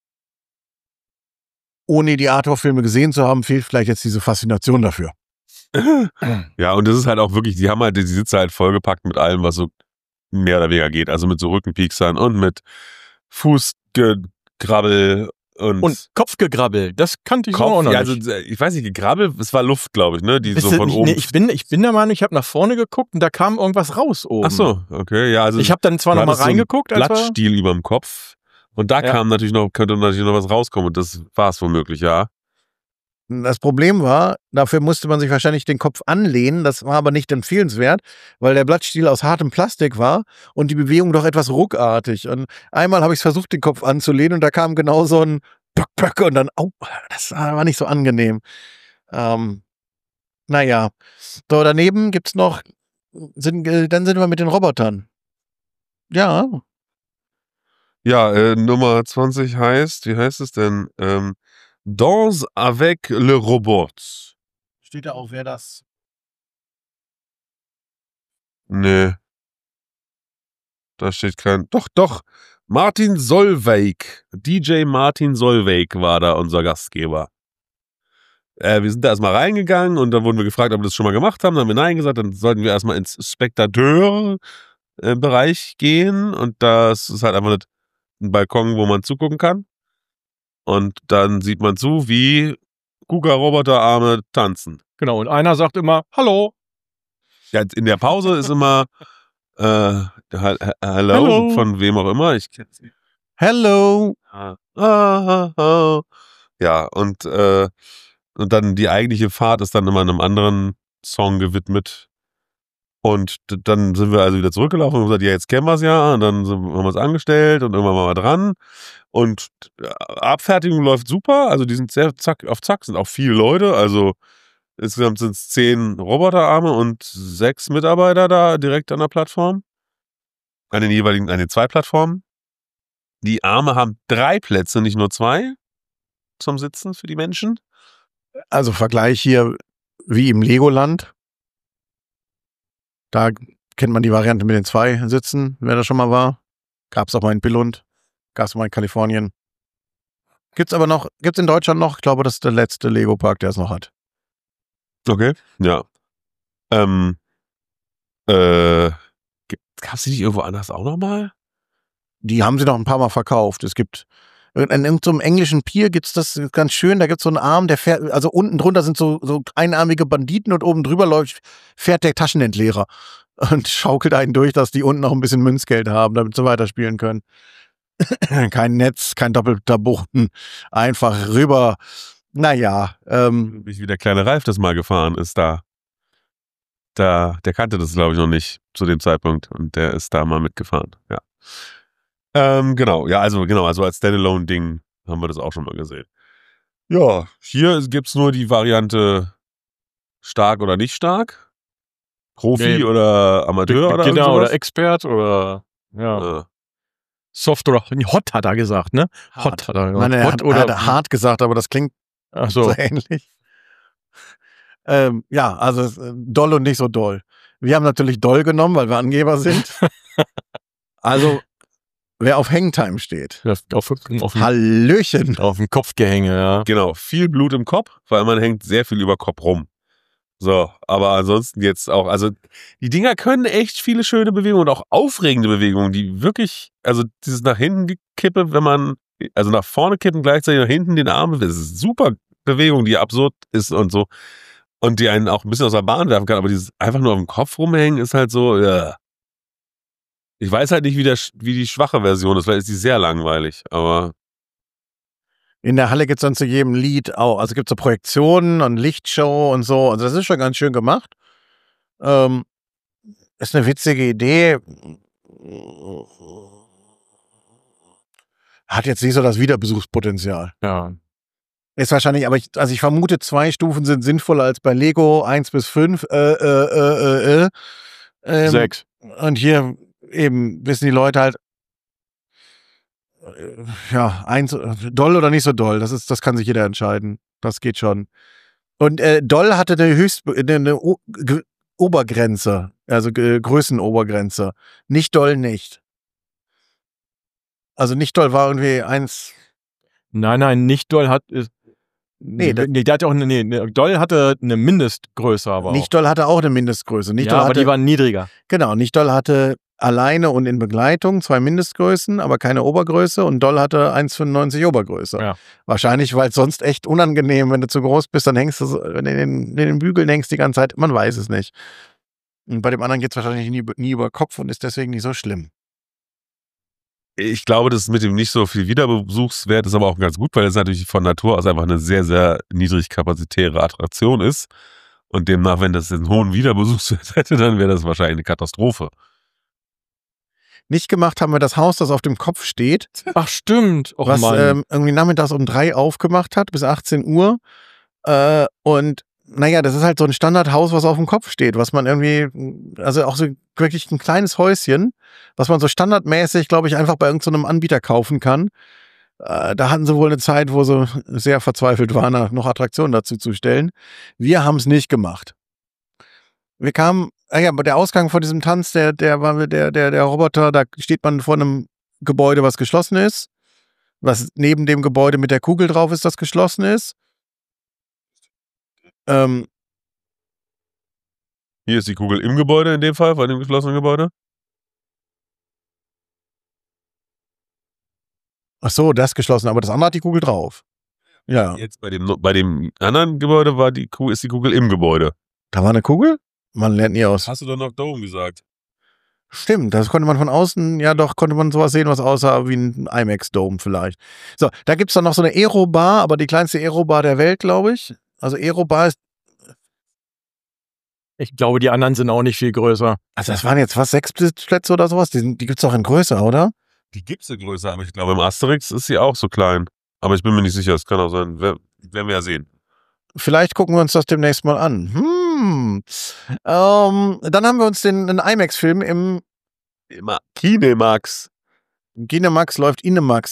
Ohne die Arthur-Filme gesehen zu haben, fehlt vielleicht jetzt diese Faszination dafür. Ja, und das ist halt auch wirklich, die haben halt die Sitze halt vollgepackt mit allem, was so mehr oder weniger geht. Also mit so Rückenpieksern und mit Fußgegrabbel und Kopfgegrabbel, das kannte ich so auch noch also nicht. ich weiß nicht, Gegrabbel, es war Luft, glaube ich, ne, die so von oben. Nee, ich bin der Meinung, ich habe nach vorne geguckt und da kam irgendwas raus oben. Ach so, okay, ja, also Ich habe dann zwar noch mal reingeguckt, so Blattstiel überm Kopf und da könnte natürlich noch was rauskommen und das war es womöglich, ja. Das Problem war, dafür musste man sich wahrscheinlich den Kopf anlehnen. Das war aber nicht empfehlenswert, weil der Blattstiel aus hartem Plastik war und die Bewegung doch etwas ruckartig. Und einmal habe ich versucht, den Kopf anzulehnen und da kam genau so ein Böck und dann, das war nicht so angenehm. Naja, so daneben gibt's noch, dann sind wir mit den Robotern. Ja. Ja, Nummer 20 heißt, wie heißt es denn? Danse avec le robot. Steht da auch, wer das? Nee. Da steht kein. Doch. Martin Solveig. DJ Martin Solveig war da unser Gastgeber. Wir sind da erstmal reingegangen und dann wurden wir gefragt, ob wir das schon mal gemacht haben. Dann haben wir Nein gesagt. Dann sollten wir erstmal ins Spektateur-Bereich gehen. Und das ist halt einfach ein Balkon, wo man zugucken kann. Und dann sieht man zu, wie Kuga-Roboterarme tanzen. Genau, und einer sagt immer, hallo. Ja, in der Pause ist immer Hello von wem auch immer. Ich kenn's nicht. Hello. Ja, und dann die eigentliche Fahrt ist dann immer einem anderen Song gewidmet. Und dann sind wir also wieder zurückgelaufen und gesagt, ja, jetzt kennen wir es ja. Und dann haben wir es angestellt und irgendwann waren wir dran. Und Abfertigung läuft super. Also die sind sehr zack auf zack, sind auch viele Leute. Also insgesamt sind es 10 Roboterarme und 6 Mitarbeiter da direkt an der Plattform. An den 2 Plattformen. Die Arme haben 3 Plätze, nicht nur 2 zum Sitzen für die Menschen. Also Vergleich hier wie im Legoland. Da kennt man die Variante mit den 2 Sitzen, wer da schon mal war. Gab's auch mal in Billund, gab's mal in Kalifornien. Gibt's in Deutschland noch? Ich glaube, das ist der letzte Lego-Park, der es noch hat. Okay, ja. Gab's die nicht irgendwo anders auch nochmal? Die haben sie noch ein paar Mal verkauft. Es gibt in irgendeinem englischen Pier gibt's das ganz schön, da gibt's so einen Arm, der fährt, also unten drunter sind so einarmige Banditen und oben drüber fährt der Taschenentleerer und schaukelt einen durch, dass die unten noch ein bisschen Münzgeld haben, damit sie weiterspielen können. Kein Netz, kein doppelter Boden, einfach rüber. Naja, Wie der kleine Ralf das mal gefahren ist da. Der kannte das, glaube ich, noch nicht zu dem Zeitpunkt und der ist da mal mitgefahren, ja. Genau, also als Standalone-Ding haben wir das auch schon mal gesehen. Ja, hier gibt's nur die Variante stark oder nicht stark. Profi oder Amateur oder Beginner sowas. oder Expert oder ja. Soft oder Hot hat er gesagt, ne? Hot hat er gesagt. Er hat hart gesagt, aber das klingt Ach so so. ähnlich. Ja, also doll und nicht so doll. Wir haben natürlich doll genommen, weil wir Angeber sind. Also, wer auf Hangtime steht. Hallöchen. Auf dem Kopfgehänge, ja. Genau, viel Blut im Kopf, weil man hängt sehr viel über Kopf rum. So, aber ansonsten jetzt auch, also die Dinger können echt viele schöne Bewegungen und auch aufregende Bewegungen, die wirklich, also dieses nach hinten gekippe, wenn man, also nach vorne kippen, gleichzeitig nach hinten den Arm, das ist super Bewegung, die absurd ist und so. Und die einen auch ein bisschen aus der Bahn werfen kann, aber dieses einfach nur auf dem Kopf rumhängen ist halt so, ja. Ich weiß halt nicht, wie die schwache Version ist, vielleicht ist die sehr langweilig, aber. In der Halle gibt's dann zu jedem Lied auch, also gibt's so Projektionen und Lichtshow und so, also das ist schon ganz schön gemacht. Ist eine witzige Idee. Hat jetzt nicht so das Wiederbesuchspotenzial. Ja. Ist wahrscheinlich, aber ich vermute, 2 Stufen sind sinnvoller als bei Lego, 1 bis 5. 6. Und hier eben wissen die Leute halt, ja, doll oder nicht so doll, das kann sich jeder entscheiden. Das geht schon. Und doll hatte eine Obergrenze, also Größenobergrenze. Nicht doll nicht. Also nicht doll war irgendwie 1. Nein, nicht doll hat. Der hat auch doll hatte eine Mindestgröße, aber nicht doll hatte auch eine Mindestgröße. Nicht doll aber hatte, die waren niedriger. Genau, nicht doll hatte alleine und in Begleitung 2 Mindestgrößen, aber keine Obergröße und doll hatte 1,95 Obergröße. Ja. Wahrscheinlich, weil es sonst echt unangenehm, wenn du zu groß bist, dann hängst du, wenn du in den Bügeln hängst die ganze Zeit, man weiß es nicht. Und bei dem anderen geht es wahrscheinlich nie über Kopf und ist deswegen nicht so schlimm. Ich glaube, das mit dem nicht so viel Wiederbesuchswert ist aber auch ganz gut, weil es natürlich von Natur aus einfach eine sehr, sehr niedrig kapazitäre Attraktion ist. Und demnach, wenn das einen hohen Wiederbesuchswert hätte, dann wäre das wahrscheinlich eine Katastrophe. Nicht gemacht haben wir das Haus, das auf dem Kopf steht. Ach, stimmt. Och, was Mann. irgendwie nachmittags um 3 aufgemacht hat, bis 18 Uhr. Und naja, das ist halt so ein Standardhaus, was auf dem Kopf steht, was man irgendwie, also auch so wirklich ein kleines Häuschen, was man so standardmäßig, glaube ich, einfach bei irgendeinem Anbieter kaufen kann. Da hatten sie wohl eine Zeit, wo sie sehr verzweifelt waren, noch Attraktionen dazu zu stellen. Wir haben es nicht gemacht. Wir kamen, der Ausgang von diesem Tanz, der Roboter, da steht man vor einem Gebäude, was geschlossen ist, was neben dem Gebäude mit der Kugel drauf ist, das geschlossen ist. Hier ist die Kugel im Gebäude in dem Fall, bei dem geschlossenen Gebäude. Ach so, das geschlossen, aber das andere hat die Kugel drauf. Ja. Jetzt bei dem anderen Gebäude ist die Kugel im Gebäude. Da war eine Kugel? Man lernt nie aus. Hast du doch noch Dome gesagt? Stimmt, das konnte man von außen, ja doch, konnte man sowas sehen, was aussah wie ein IMAX-Dome vielleicht. So, da gibt's dann noch so eine Aero-Bar, aber die kleinste Aero-Bar der Welt, glaube ich. Also Aero-Bar ist, Ich glaube, die anderen sind auch nicht viel größer. also das waren jetzt was, 6 Plätze oder sowas? Die gibt's doch in größer, oder? Die gibt's ja größer, aber ich glaube, im Asterix ist sie auch so klein. Aber ich bin mir nicht sicher, es kann auch sein. Werden wir ja sehen. Vielleicht gucken wir uns das demnächst mal an. Dann haben wir uns den IMAX-Film im Immer Kinemax. Kinemax läuft Inemax.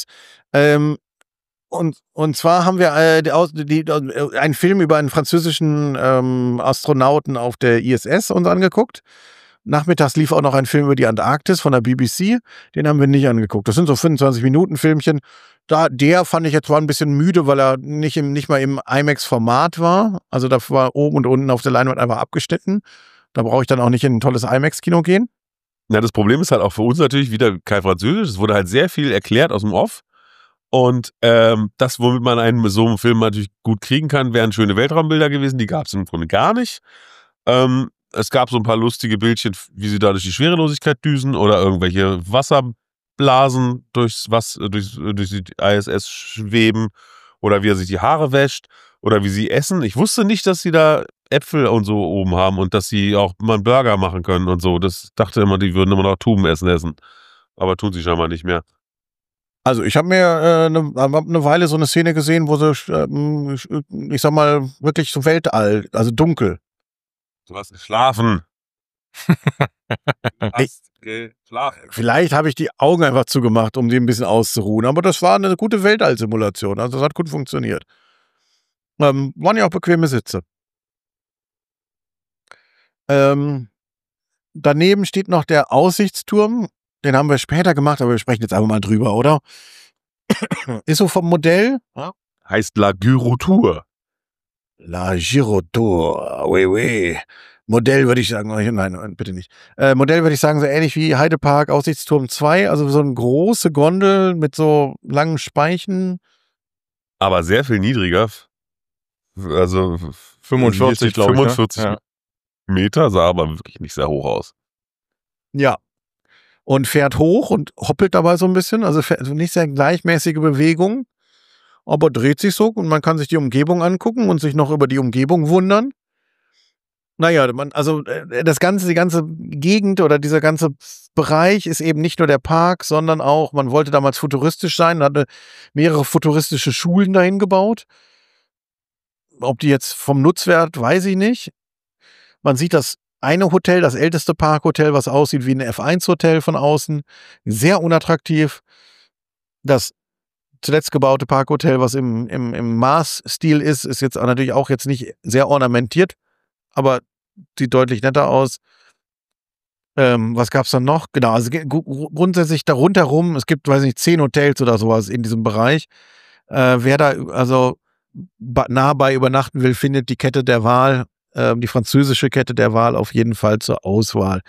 Und zwar haben wir einen Film über einen französischen Astronauten auf der ISS uns angeguckt. Nachmittags lief auch noch ein Film über die Antarktis von der BBC. Den haben wir nicht angeguckt. Das sind so 25-Minuten-Filmchen. Der fand ich jetzt war ein bisschen müde, weil er nicht mal im IMAX-Format war. Also da war oben und unten auf der Leinwand einfach abgeschnitten. Da brauche ich dann auch nicht in ein tolles IMAX-Kino gehen. Na, das Problem ist halt auch für uns natürlich wieder kein Französisch. Es wurde halt sehr viel erklärt aus dem Off. Und das, womit man einen so einen Film natürlich gut kriegen kann, wären schöne Weltraumbilder gewesen. Die gab es im Grunde gar nicht. Es gab so ein paar lustige Bildchen, wie sie da durch die Schwerelosigkeit düsen oder irgendwelche Wasserblasen durch die ISS schweben oder wie er sich die Haare wäscht oder wie sie essen. Ich wusste nicht, dass sie da Äpfel und so oben haben und dass sie auch mal einen Burger machen können und so. Das dachte immer, die würden immer noch Tubenessen essen. Aber tun sie scheinbar nicht mehr. Also ich habe mir eine Weile so eine Szene gesehen, wo sie, ich sag mal, wirklich so Weltall, also dunkel. Du hast geschlafen. Du hast geschlafen. Vielleicht habe ich die Augen einfach zugemacht, um sie ein bisschen auszuruhen. Aber das war eine gute Weltall-Simulation. Also das hat gut funktioniert. Waren ja auch bequeme Sitze. Daneben steht noch der Aussichtsturm. Den haben wir später gemacht, aber wir sprechen jetzt einfach mal drüber, oder? Ist so vom Modell. Ja? Heißt La Gyrotour. La Girotour, oui. Modell würde ich sagen, nein, bitte nicht. Modell würde ich sagen, so ähnlich wie Heidepark Aussichtsturm 2, also so eine große Gondel mit so langen Speichen. Aber sehr viel niedriger. Also 45, glaube ich. 45 Ne? Ja. Meter, sah aber wirklich nicht sehr hoch aus. Ja. Und fährt hoch und hoppelt dabei so ein bisschen, also nicht sehr gleichmäßige Bewegung, aber dreht sich so und man kann sich die Umgebung angucken und sich noch über die Umgebung wundern. Naja, die ganze Gegend oder dieser ganze Bereich ist eben nicht nur der Park, sondern auch, man wollte damals futuristisch sein, hatte mehrere futuristische Schulen dahin gebaut. Ob die jetzt vom Nutzwert, weiß ich nicht. Man sieht das eine Hotel, das älteste Parkhotel, was aussieht wie ein F1-Hotel von außen. Sehr unattraktiv. Das zuletzt gebaute Parkhotel, was im Mars-Stil ist jetzt natürlich auch jetzt nicht sehr ornamentiert, aber sieht deutlich netter aus. Was gab's dann noch? Genau, also grundsätzlich darunter rum, es gibt, weiß nicht, 10 Hotels oder sowas in diesem Bereich. Wer da also nah bei übernachten will, findet die Kette der Wahl, die französische Kette der Wahl auf jeden Fall zur Auswahl.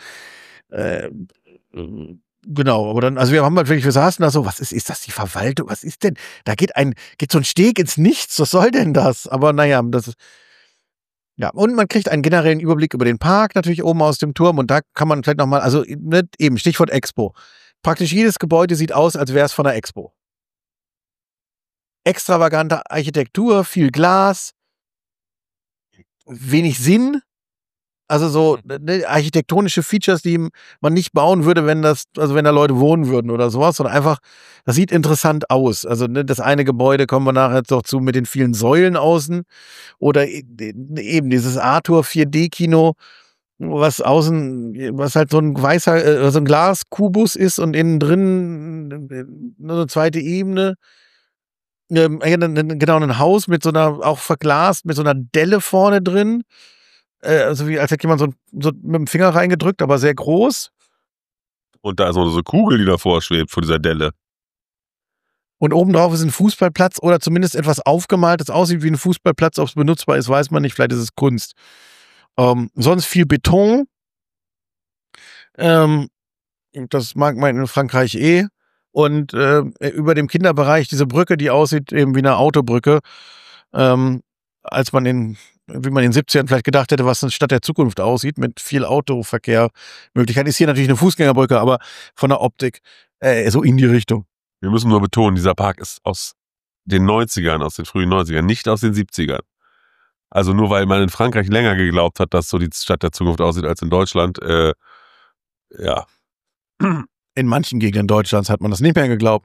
Genau, aber dann, also wir saßen da so, was ist das die Verwaltung? Was ist denn? Da geht so ein Steg ins Nichts, was soll denn das? Aber naja, das ist, ja, und man kriegt einen generellen Überblick über den Park natürlich oben aus dem Turm und da kann man vielleicht nochmal, also eben Stichwort Expo. Praktisch jedes Gebäude sieht aus, als wäre es von der Expo. Extravagante Architektur, viel Glas, wenig Sinn. Also so architektonische Features, die man nicht bauen würde, wenn da Leute wohnen würden oder sowas, sondern einfach, das sieht interessant aus. Also das eine Gebäude, kommen wir nachher jetzt noch zu, mit den vielen Säulen außen oder eben dieses Arthur 4D-Kino, was halt so ein weißer, so ein Glaskubus ist und innen drin eine zweite Ebene. Genau, ein Haus mit so einer, auch verglast, mit so einer Delle vorne drin. Also wie, als hätte jemand so mit dem Finger reingedrückt, aber sehr groß. Und da ist noch so eine Kugel, die davor schwebt, vor dieser Delle. Und obendrauf ist ein Fußballplatz oder zumindest etwas aufgemalt, das aussieht wie ein Fußballplatz. Ob es benutzbar ist, weiß man nicht. Vielleicht ist es Kunst. Sonst viel Beton. Das mag man in Frankreich eh. Und über dem Kinderbereich diese Brücke, die aussieht eben wie eine Autobrücke. Als man wie man in den 70ern vielleicht gedacht hätte, was eine Stadt der Zukunft aussieht, mit viel Autoverkehr. Möglichkeit ist hier natürlich eine Fußgängerbrücke, aber von der Optik so in die Richtung. Wir müssen nur betonen, dieser Park ist aus den 90ern, aus den frühen 90ern, nicht aus den 70ern. Also nur weil man in Frankreich länger geglaubt hat, dass so die Stadt der Zukunft aussieht als in Deutschland, ja. In manchen Gegenden Deutschlands hat man das nicht mehr geglaubt.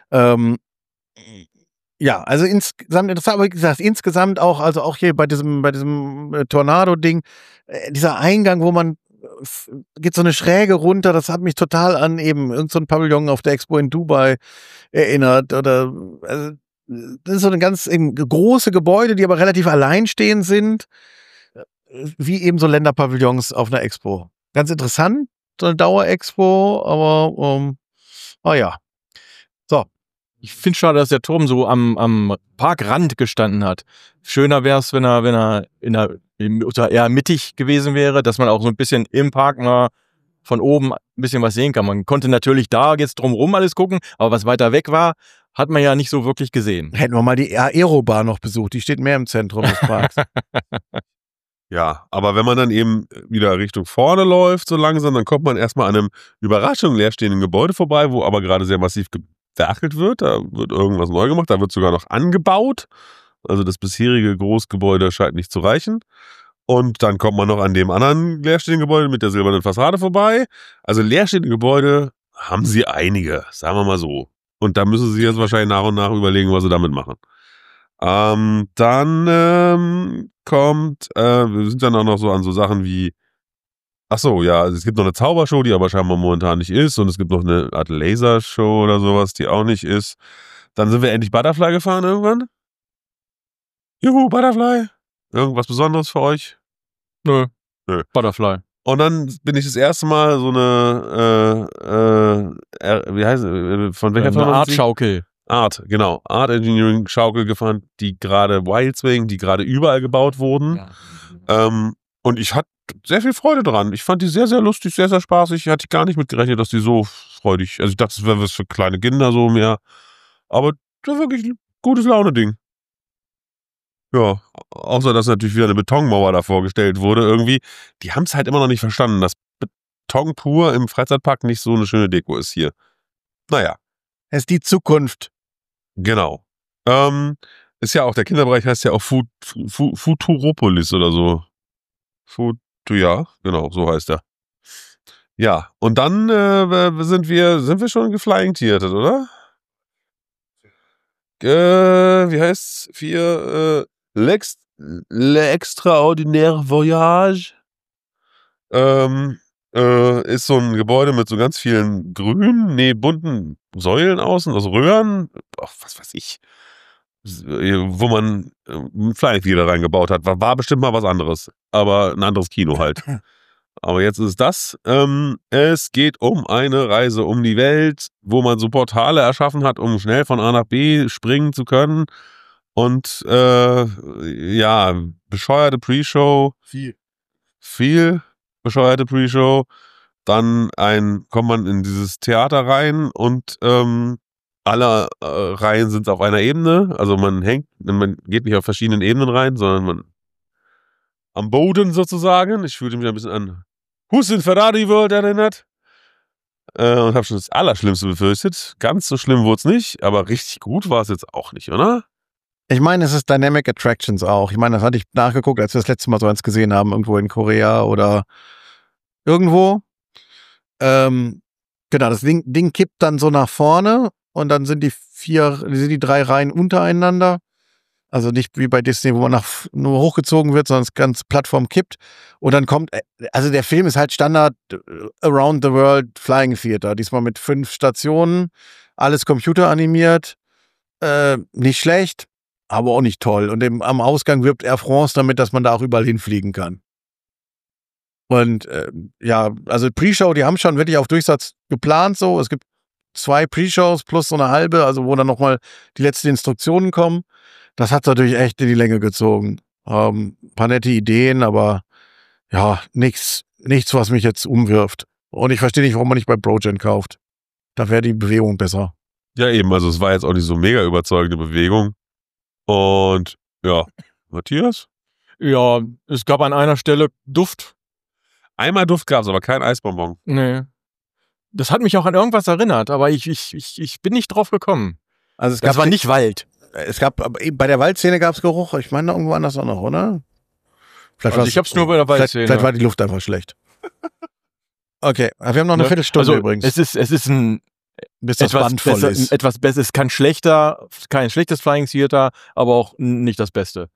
Ja, also insgesamt interessant, aber wie gesagt, insgesamt auch, also auch hier bei diesem Tornado-Ding, dieser Eingang, wo man geht so eine Schräge runter, das hat mich total an eben irgend so ein Pavillon auf der Expo in Dubai erinnert. Oder also, das ist so eine ganz eben große Gebäude, die aber relativ alleinstehend sind, wie eben so Länderpavillons auf einer Expo. Ganz interessant, so eine Dauerexpo, aber ja. So. Ich finde schade, dass der Turm so am Parkrand gestanden hat. Schöner wäre es, wenn er eher mittig gewesen wäre, dass man auch so ein bisschen im Park mal von oben ein bisschen was sehen kann. Man konnte natürlich da jetzt drumherum alles gucken, aber was weiter weg war, hat man ja nicht so wirklich gesehen. Hätten wir mal die Aerobar noch besucht, die steht mehr im Zentrum des Parks. Ja, aber wenn man dann eben wieder Richtung vorne läuft, so langsam, dann kommt man erstmal an einem Überraschung leerstehenden Gebäude vorbei, wo aber gerade sehr massiv gewerkelt wird. Da wird irgendwas neu gemacht, da wird sogar noch angebaut. Also das bisherige Großgebäude scheint nicht zu reichen. Und dann kommt man noch an dem anderen leerstehenden Gebäude mit der silbernen Fassade vorbei. Also leerstehende Gebäude haben sie einige, sagen wir mal so. Und da müssen sie jetzt wahrscheinlich nach und nach überlegen, was sie damit machen. Dann kommt, wir sind dann auch noch so an so Sachen wie, ach so, ja, also es gibt noch eine Zaubershow, die aber scheinbar momentan nicht ist. Und es gibt noch eine Art Lasershow oder sowas, die auch nicht ist. Dann sind wir endlich Butterfly gefahren irgendwann. Juhu, Butterfly. Irgendwas Besonderes für euch? Nö. Nö. Butterfly. Und dann bin ich das erste Mal so eine, wie heißt es, von welcher Firma? Eine Art Schaukel. Art, genau. Art Engineering Schaukel gefahren, die gerade Wildswing, die gerade überall gebaut wurden. Ja. Und ich hatte sehr viel Freude dran. Ich fand die sehr, sehr lustig, sehr, sehr spaßig. Ich hatte gar nicht mit gerechnet, dass die so freudig, also ich dachte, das wäre was für kleine Kinder so mehr. Aber das war wirklich ein gutes Laune-Ding. Ja, außer dass natürlich wieder eine Betonmauer da vorgestellt wurde irgendwie. Die haben es halt immer noch nicht verstanden, dass Beton pur im Freizeitpark nicht so eine schöne Deko ist hier. Naja. Es ist die Zukunft. Genau. Ist ja auch, der Kinderbereich heißt ja auch Futuropolis oder so. Ja, genau, so heißt er. Ja, und dann sind wir schon geflying-tiertet, oder? Wie heißt's? L'Extraordinaire Voyage. Ist so ein Gebäude mit so ganz vielen bunten Säulen außen, aus Röhren, was weiß ich, wo man Flying Theater reingebaut hat. War bestimmt mal was anderes, aber ein anderes Kino halt. Aber jetzt ist das. Es geht um eine Reise um die Welt, wo man so Portale erschaffen hat, um schnell von A nach B springen zu können. Und ja, bescheuerte Pre-Show. Viel bescheuerte Pre-Show. Dann kommt man in dieses Theater rein und alle Reihen sind auf einer Ebene. Also man geht nicht auf verschiedenen Ebenen rein, sondern man am Boden sozusagen. Ich fühlte mich ein bisschen an Hussein Ferrari World erinnert. Und habe schon das Allerschlimmste befürchtet. Ganz so schlimm wurde es nicht, aber richtig gut war es jetzt auch nicht, oder? Ich meine, es ist Dynamic Attractions auch. Ich meine, das hatte ich nachgeguckt, als wir das letzte Mal so eins gesehen haben, irgendwo in Korea oder irgendwo. Genau, das Ding kippt dann so nach vorne und dann sind die 3 Reihen untereinander. Also nicht wie bei Disney, wo man nur hochgezogen wird, sondern das ganze Plattform kippt. Und dann kommt, also der Film ist halt Standard Around the World Flying Theater. Diesmal mit 5 Stationen, alles computeranimiert. Nicht schlecht, aber auch nicht toll. Und am Ausgang wirbt Air France damit, dass man da auch überall hinfliegen kann. Und ja, also Pre-Show, die haben schon wirklich auf Durchsatz geplant so. Es gibt 2 Pre-Shows plus so eine halbe, also wo dann nochmal die letzten Instruktionen kommen. Das hat natürlich echt in die Länge gezogen. Paar nette Ideen, aber ja, nichts, was mich jetzt umwirft. Und ich verstehe nicht, warum man nicht bei Brogen kauft. Da wäre die Bewegung besser. Ja, eben, also es war jetzt auch nicht so mega überzeugende Bewegung. Und ja, Matthias? Ja, es gab an einer Stelle Duft. Einmal Duft gab's, aber kein Eisbonbon. Nee. Das hat mich auch an irgendwas erinnert, aber ich bin nicht drauf gekommen. Also es Das gab war nicht Wald. Es gab, aber bei der Waldszene gab es Geruch. Ich meine, irgendwo anders auch noch, oder? Vielleicht Also war's- ich hab's nur bei der Waldszene. Vielleicht war die Luft einfach schlecht. Okay, aber wir haben noch eine Ne? Viertelstunde Also übrigens. es ist ein Bis das etwas Band voll besser, ist. etwas besser. Es ist kein schlechtes Flying Theater, aber auch nicht das Beste.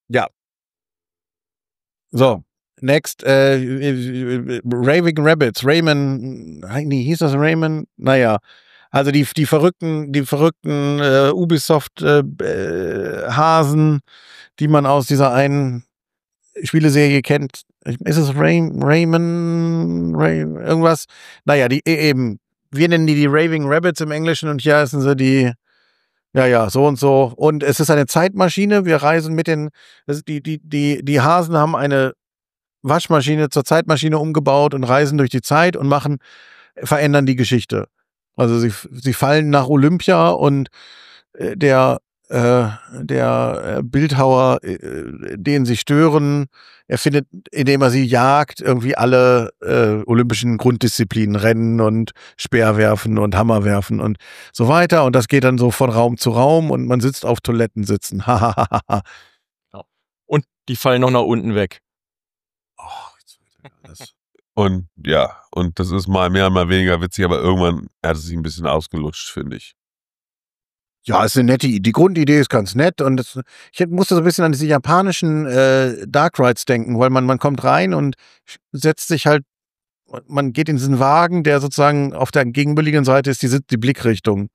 So, next, Raving Rabbits, Rayman, nee, hieß das Rayman? Naja, also die verrückten Ubisoft Hasen, die man aus dieser einen Spieleserie kennt. Ist es Rayman, irgendwas? Naja, die eben, wir nennen die Raving Rabbits im Englischen und hier heißen sie die, ja, so und so. Und es ist eine Zeitmaschine. Wir reisen mit die Hasen haben eine Waschmaschine zur Zeitmaschine umgebaut und reisen durch die Zeit und verändern die Geschichte. Also sie fallen nach Olympia und der Bildhauer, den sie stören, erfindet, indem er sie jagt, irgendwie alle olympischen Grunddisziplinen, Rennen und Speerwerfen und Hammerwerfen und so weiter. Und das geht dann so von Raum zu Raum und man sitzt auf Toiletten sitzen. Und die fallen noch nach unten weg. Und ja, und das ist mal mehr, mal weniger witzig, aber irgendwann hat es sich ein bisschen ausgelutscht, finde ich. Ja, ist eine nette Idee. Die Grundidee ist ganz nett und ich musste so ein bisschen an diese japanischen Dark Rides denken, weil man kommt rein und setzt sich halt, man geht in diesen Wagen, der sozusagen auf der gegenüberliegenden Seite ist die Blickrichtung.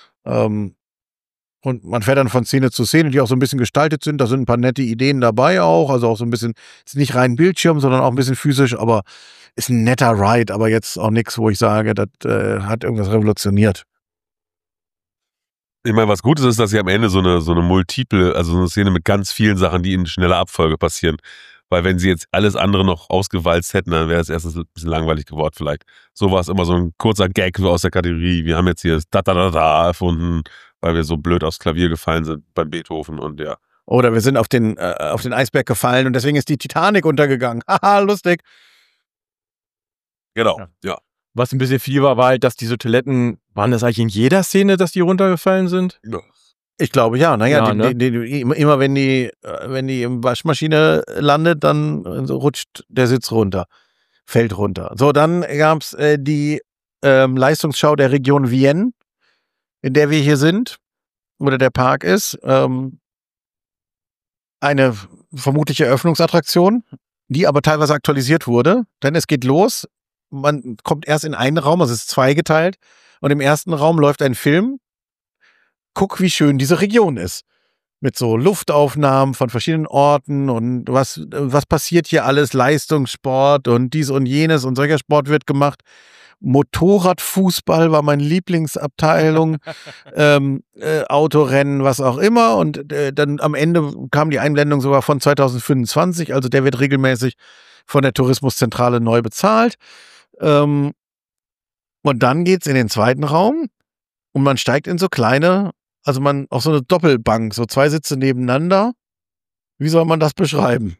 Und man fährt dann von Szene zu Szene, die auch so ein bisschen gestaltet sind. Da sind ein paar nette Ideen dabei auch. Also auch so ein bisschen, ist nicht rein Bildschirm, sondern auch ein bisschen physisch, aber ist ein netter Ride, aber jetzt auch nichts, wo ich sage, das hat irgendwas revolutioniert. Ich meine, was Gutes ist, dass sie am Ende so eine Multiple, also so eine Szene mit ganz vielen Sachen, die in schneller Abfolge passieren. Weil wenn sie jetzt alles andere noch ausgewalzt hätten, dann wäre es erstens ein bisschen langweilig geworden vielleicht. So war es immer so ein kurzer Gag aus der Kategorie. Wir haben jetzt hier das Da-Da-Da-Da erfunden, weil wir so blöd aufs Klavier gefallen sind beim Beethoven und ja. Oder wir sind auf den Eisberg gefallen und deswegen ist die Titanic untergegangen. Haha, lustig. Genau, ja. Was ein bisschen viel war halt, dass diese Toiletten, waren das eigentlich in jeder Szene, dass die runtergefallen sind? Ja. Ich glaube ja. Naja, Ja, ne? immer wenn die im Waschmaschine landet, dann rutscht der Sitz runter, fällt runter. So, dann gab's die Leistungsschau der Region Vienne, in der wir hier sind, oder der Park ist. Eine vermutliche Eröffnungsattraktion, die aber teilweise aktualisiert wurde, denn es geht los. Man kommt erst in einen Raum, also es ist zweigeteilt, und im ersten Raum läuft ein Film. Guck, wie schön diese Region ist. Mit so Luftaufnahmen von verschiedenen Orten und was passiert hier alles, Leistungssport und dies und jenes und solcher Sport wird gemacht. Motorradfußball war meine Lieblingsabteilung, Autorennen, was auch immer. Und dann am Ende kam die Einblendung sogar von 2025, also der wird regelmäßig von der Tourismuszentrale neu bezahlt. Und dann geht's in den zweiten Raum und man steigt in so kleine, also man auf so eine Doppelbank, so zwei Sitze nebeneinander. Wie soll man das beschreiben?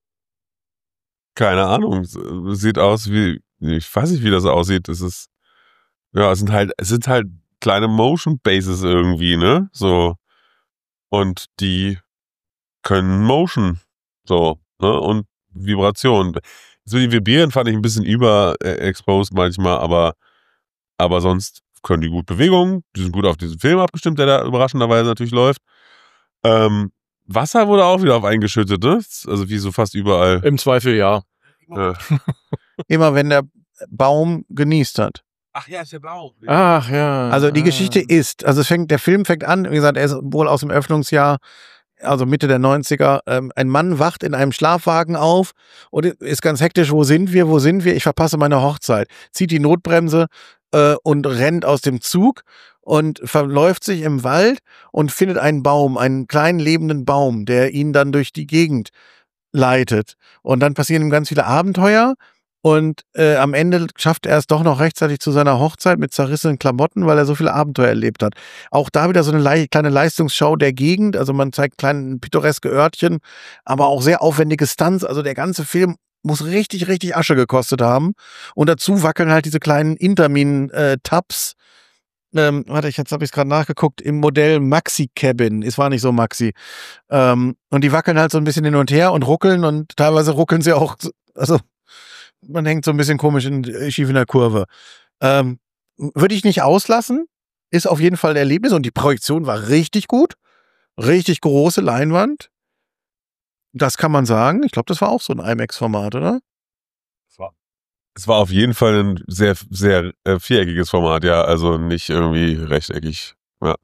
Keine Ahnung. Es sieht aus wie, ich weiß nicht, wie das aussieht. Es sind halt kleine Motion Bases irgendwie, ne? So. Und die können Motion. So, ne? Und Vibration. So die Vibrieren fand ich ein bisschen überexposed manchmal, aber sonst können die gut Bewegungen. Die sind gut auf diesen Film abgestimmt, der da überraschenderweise natürlich läuft. Wasser wurde auch wieder auf eingeschüttet, ne? Also wie so fast überall. Im Zweifel ja. Immer wenn der Baum genießt hat. Ach ja, ist der Baum. Ach ja. Also die Geschichte ist, also der Film fängt an, wie gesagt, er ist wohl aus dem Öffnungsjahr, also Mitte der 90er. Ein Mann wacht in einem Schlafwagen auf und ist ganz hektisch, wo sind wir? Ich verpasse meine Hochzeit. Zieht die Notbremse und rennt aus dem Zug und verläuft sich im Wald und findet einen Baum, einen kleinen lebenden Baum, der ihn dann durch die Gegend leitet. Und dann passieren ihm ganz viele Abenteuer. Und am Ende schafft er es doch noch rechtzeitig zu seiner Hochzeit mit zerrissenen Klamotten, weil er so viele Abenteuer erlebt hat. Auch da wieder so eine kleine Leistungsschau der Gegend. Also man zeigt kleine pittoreske Örtchen, aber auch sehr aufwendige Stunts. Also der ganze Film muss richtig, richtig Asche gekostet haben. Und dazu wackeln halt diese kleinen Intermin-Tabs. Warte, jetzt habe ich es gerade nachgeguckt, im Modell Maxi Cabin. Es war nicht so Maxi. Und die wackeln halt so ein bisschen hin und her und ruckeln und teilweise ruckeln sie auch, also man hängt so ein bisschen komisch schief in der Kurve. Würde ich nicht auslassen. Ist auf jeden Fall ein Erlebnis und die Projektion war richtig gut. Richtig große Leinwand. Das kann man sagen. Ich glaube, das war auch so ein IMAX-Format, oder? Es war auf jeden Fall ein sehr, sehr viereckiges Format, ja. Also nicht irgendwie rechteckig. Ja.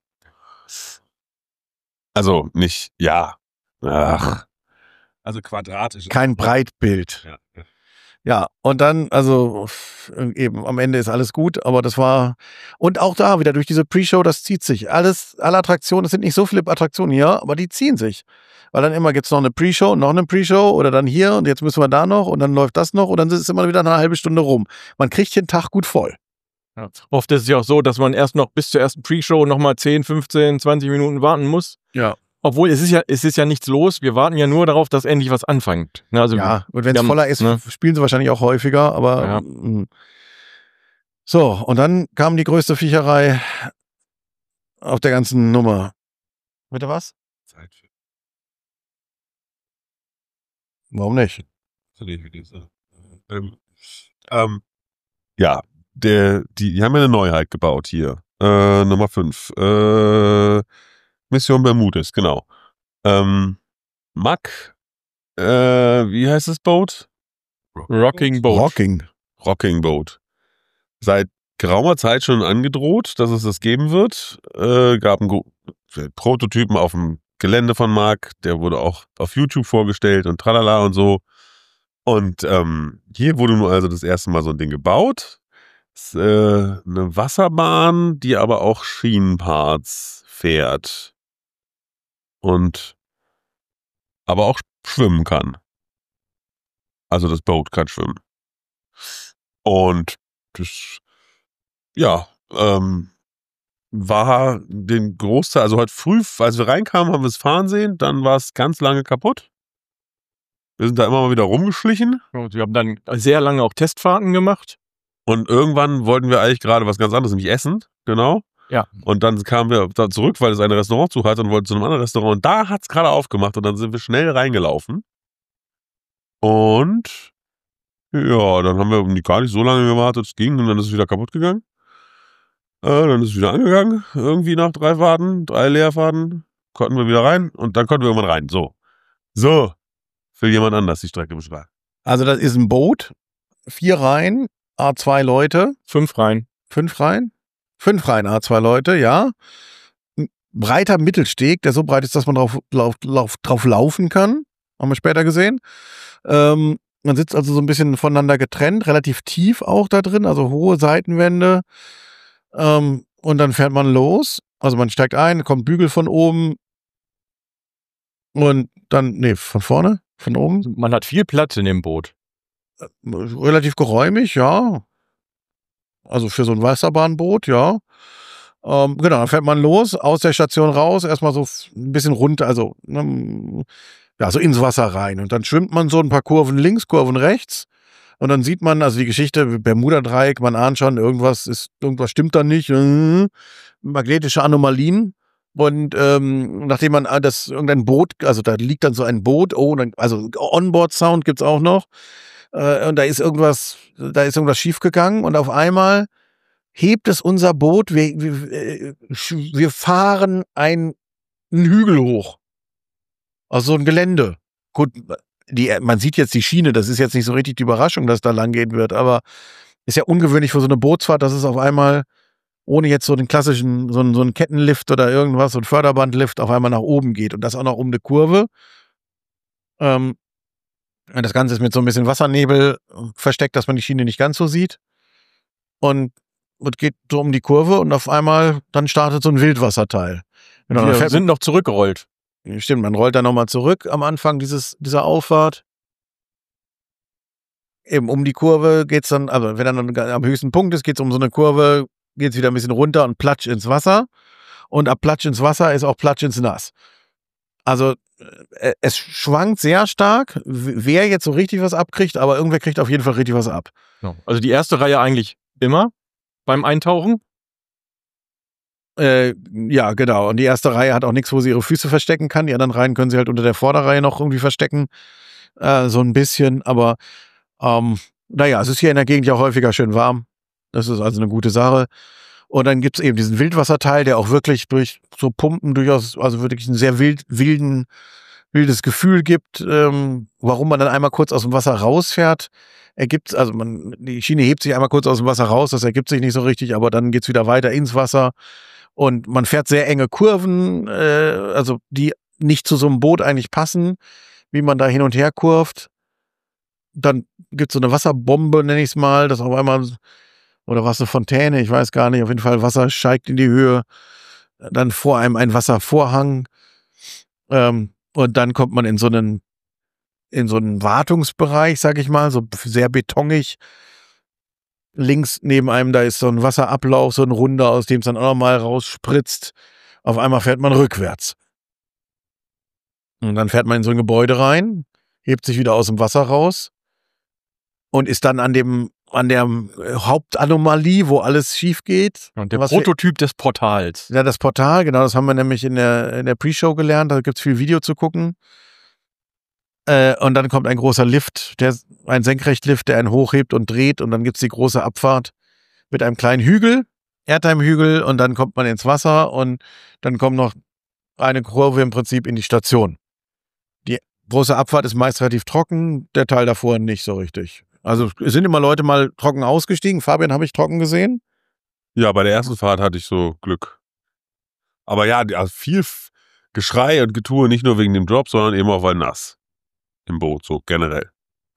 Also nicht, ja. Ach. Also quadratisch. Kein Breitbild. Ja. Ja, und dann, also eben, am Ende ist alles gut, aber das war, und auch da wieder durch diese Pre-Show, das zieht sich. Alle Attraktionen, es sind nicht so viele Attraktionen hier, aber die ziehen sich. Weil dann immer gibt's noch eine Pre-Show, oder dann hier und jetzt müssen wir da noch und dann läuft das noch und dann ist es immer wieder eine halbe Stunde rum. Man kriegt den Tag gut voll. Ja. Oft ist es ja auch so, dass man erst noch bis zur ersten Pre-Show nochmal 10, 15, 20 Minuten warten muss. Ja. Obwohl, es ist ja nichts los. Wir warten ja nur darauf, dass endlich was anfängt. Ne, also, ja, und wenn es voller ist, spielen sie wahrscheinlich auch häufiger, aber ja. So, und dann kam die größte Viecherei auf der ganzen Nummer. Bitte was? Zeit für. Warum nicht? Ja, die haben ja eine Neuheit gebaut hier. Nummer 5. Mission Bermudes, genau. Mack, wie heißt das Boot? Rocking Boat. Rocking Boat. Seit geraumer Zeit schon angedroht, dass es das geben wird. Gab einen Prototypen auf dem Gelände von Mack, der wurde auch auf YouTube vorgestellt und tralala und so. Und hier wurde nun also das erste Mal so ein Ding gebaut. Das ist eine Wasserbahn, die aber auch Schienenparts fährt. Und aber auch schwimmen kann. Also das Boot kann schwimmen. Und das, ja, war den Großteil, also heute früh, als wir reinkamen, haben wir es fahren sehen, dann war es ganz lange kaputt. Wir sind da immer mal wieder rumgeschlichen. Und wir haben dann sehr lange auch Testfahrten gemacht. Und irgendwann wollten wir eigentlich gerade was ganz anderes, nämlich essen, genau. Ja. Und dann kamen wir da zurück, weil es ein Restaurant zu hatte und wollten zu einem anderen Restaurant. Und da hat es gerade aufgemacht und dann sind wir schnell reingelaufen. Und ja, dann haben wir gar nicht so lange gewartet, es ging und dann ist es wieder kaputt gegangen. Dann ist es wieder angegangen, irgendwie nach 3 Leerfahrten, konnten wir wieder rein und dann konnten wir irgendwann rein. So, will jemand anders die Strecke beschreiben. Also das ist ein Boot, 4 Reihen, A2 Leute. 5 Reihen. 5 Reihen? 5 Reihen, A2 Leute, ja. Ein breiter Mittelsteg, der so breit ist, dass man drauf laufen kann. Haben wir später gesehen. Man sitzt also so ein bisschen voneinander getrennt, relativ tief auch da drin, also hohe Seitenwände. Und dann fährt man los. Also man steigt ein, kommt Bügel von oben und dann, von vorne, von oben. Man hat viel Platz in dem Boot. Relativ geräumig, ja. Also für so ein Wasserbahnboot, ja. Genau, dann fährt man los, aus der Station raus, erstmal so ein bisschen runter, also ja, so ins Wasser rein. Und dann schwimmt man so ein paar Kurven links, Kurven rechts. Und dann sieht man, also die Geschichte, Bermuda-Dreieck, man ahnt schon, irgendwas stimmt da nicht. Magnetische Anomalien. Und nachdem man irgendein Boot, also da liegt dann so ein Boot, also Onboard-Sound gibt's auch noch. Und da ist irgendwas schiefgegangen und auf einmal hebt es unser Boot, wir fahren einen Hügel hoch. Also so ein Gelände. Gut, man sieht jetzt die Schiene, das ist jetzt nicht so richtig die Überraschung, dass da lang gehen wird, aber ist ja ungewöhnlich für so eine Bootsfahrt, dass es auf einmal, ohne jetzt so den klassischen, so einen Kettenlift oder irgendwas, so ein Förderbandlift auf einmal nach oben geht und das auch noch um eine Kurve. Das Ganze ist mit so ein bisschen Wassernebel versteckt, dass man die Schiene nicht ganz so sieht. Und geht so um die Kurve und auf einmal dann startet so ein Wildwasserteil. Genau, wir sind noch zurückgerollt. Stimmt, man rollt dann nochmal zurück am Anfang dieser Auffahrt. eben um die Kurve geht's dann, also wenn dann am höchsten Punkt ist, geht's um so eine Kurve, geht's wieder ein bisschen runter und platsch ins Wasser. Und ab Platsch ins Wasser ist auch Platsch ins Nass. Also es schwankt sehr stark, wer jetzt so richtig was abkriegt, aber irgendwer kriegt auf jeden Fall richtig was ab. Genau. Also die erste Reihe eigentlich immer beim Eintauchen. Ja, genau. Und die erste Reihe hat auch nichts, wo sie ihre Füße verstecken kann. Die anderen Reihen können sie halt unter der Vorderreihe noch irgendwie verstecken. So ein bisschen. Aber naja, es ist hier in der Gegend ja häufiger schön warm. Das ist also eine gute Sache. Und dann gibt's eben diesen Wildwasserteil, der auch wirklich durch so Pumpen durchaus, also wirklich ein sehr wildes Gefühl gibt. Warum man dann einmal kurz aus dem Wasser rausfährt, ergibt, also die Schiene hebt sich einmal kurz aus dem Wasser raus, das ergibt sich nicht so richtig, aber dann geht's wieder weiter ins Wasser. Und man fährt sehr enge Kurven, also die nicht zu so einem Boot eigentlich passen, wie man da hin und her kurvt. Dann gibt's so eine Wasserbombe, nenne ich es mal, das auf einmal, oder was, eine Fontäne, ich weiß gar nicht, auf jeden Fall Wasser steigt in die Höhe, dann vor einem ein Wasservorhang, und dann kommt man in so einen Wartungsbereich, sag ich mal, so sehr betongig. Links neben einem, da ist so ein Wasserablauf, so ein runder, aus dem es dann auch nochmal rausspritzt. Auf einmal fährt man rückwärts. Und dann fährt man in so ein Gebäude rein, hebt sich wieder aus dem Wasser raus und ist dann an der Hauptanomalie, wo alles schief geht. Und der Prototyp des Portals. Ja, das Portal, genau, das haben wir nämlich in der Pre-Show gelernt, da gibt's viel Video zu gucken. Und dann kommt ein großer Lift, ein Senkrechtlift, der einen hochhebt und dreht, und dann gibt's die große Abfahrt mit einem kleinen Hügel, Airtime-Hügel, und dann kommt man ins Wasser und dann kommt noch eine Kurve im Prinzip in die Station. Die große Abfahrt ist meist relativ trocken, der Teil davor nicht so richtig. Also es sind immer Leute mal trocken ausgestiegen. Fabian habe ich trocken gesehen. Ja, bei der ersten Fahrt hatte ich so Glück. Aber ja, also viel Geschrei und Getue, nicht nur wegen dem Drop, sondern eben auch weil nass. Im Boot, so generell.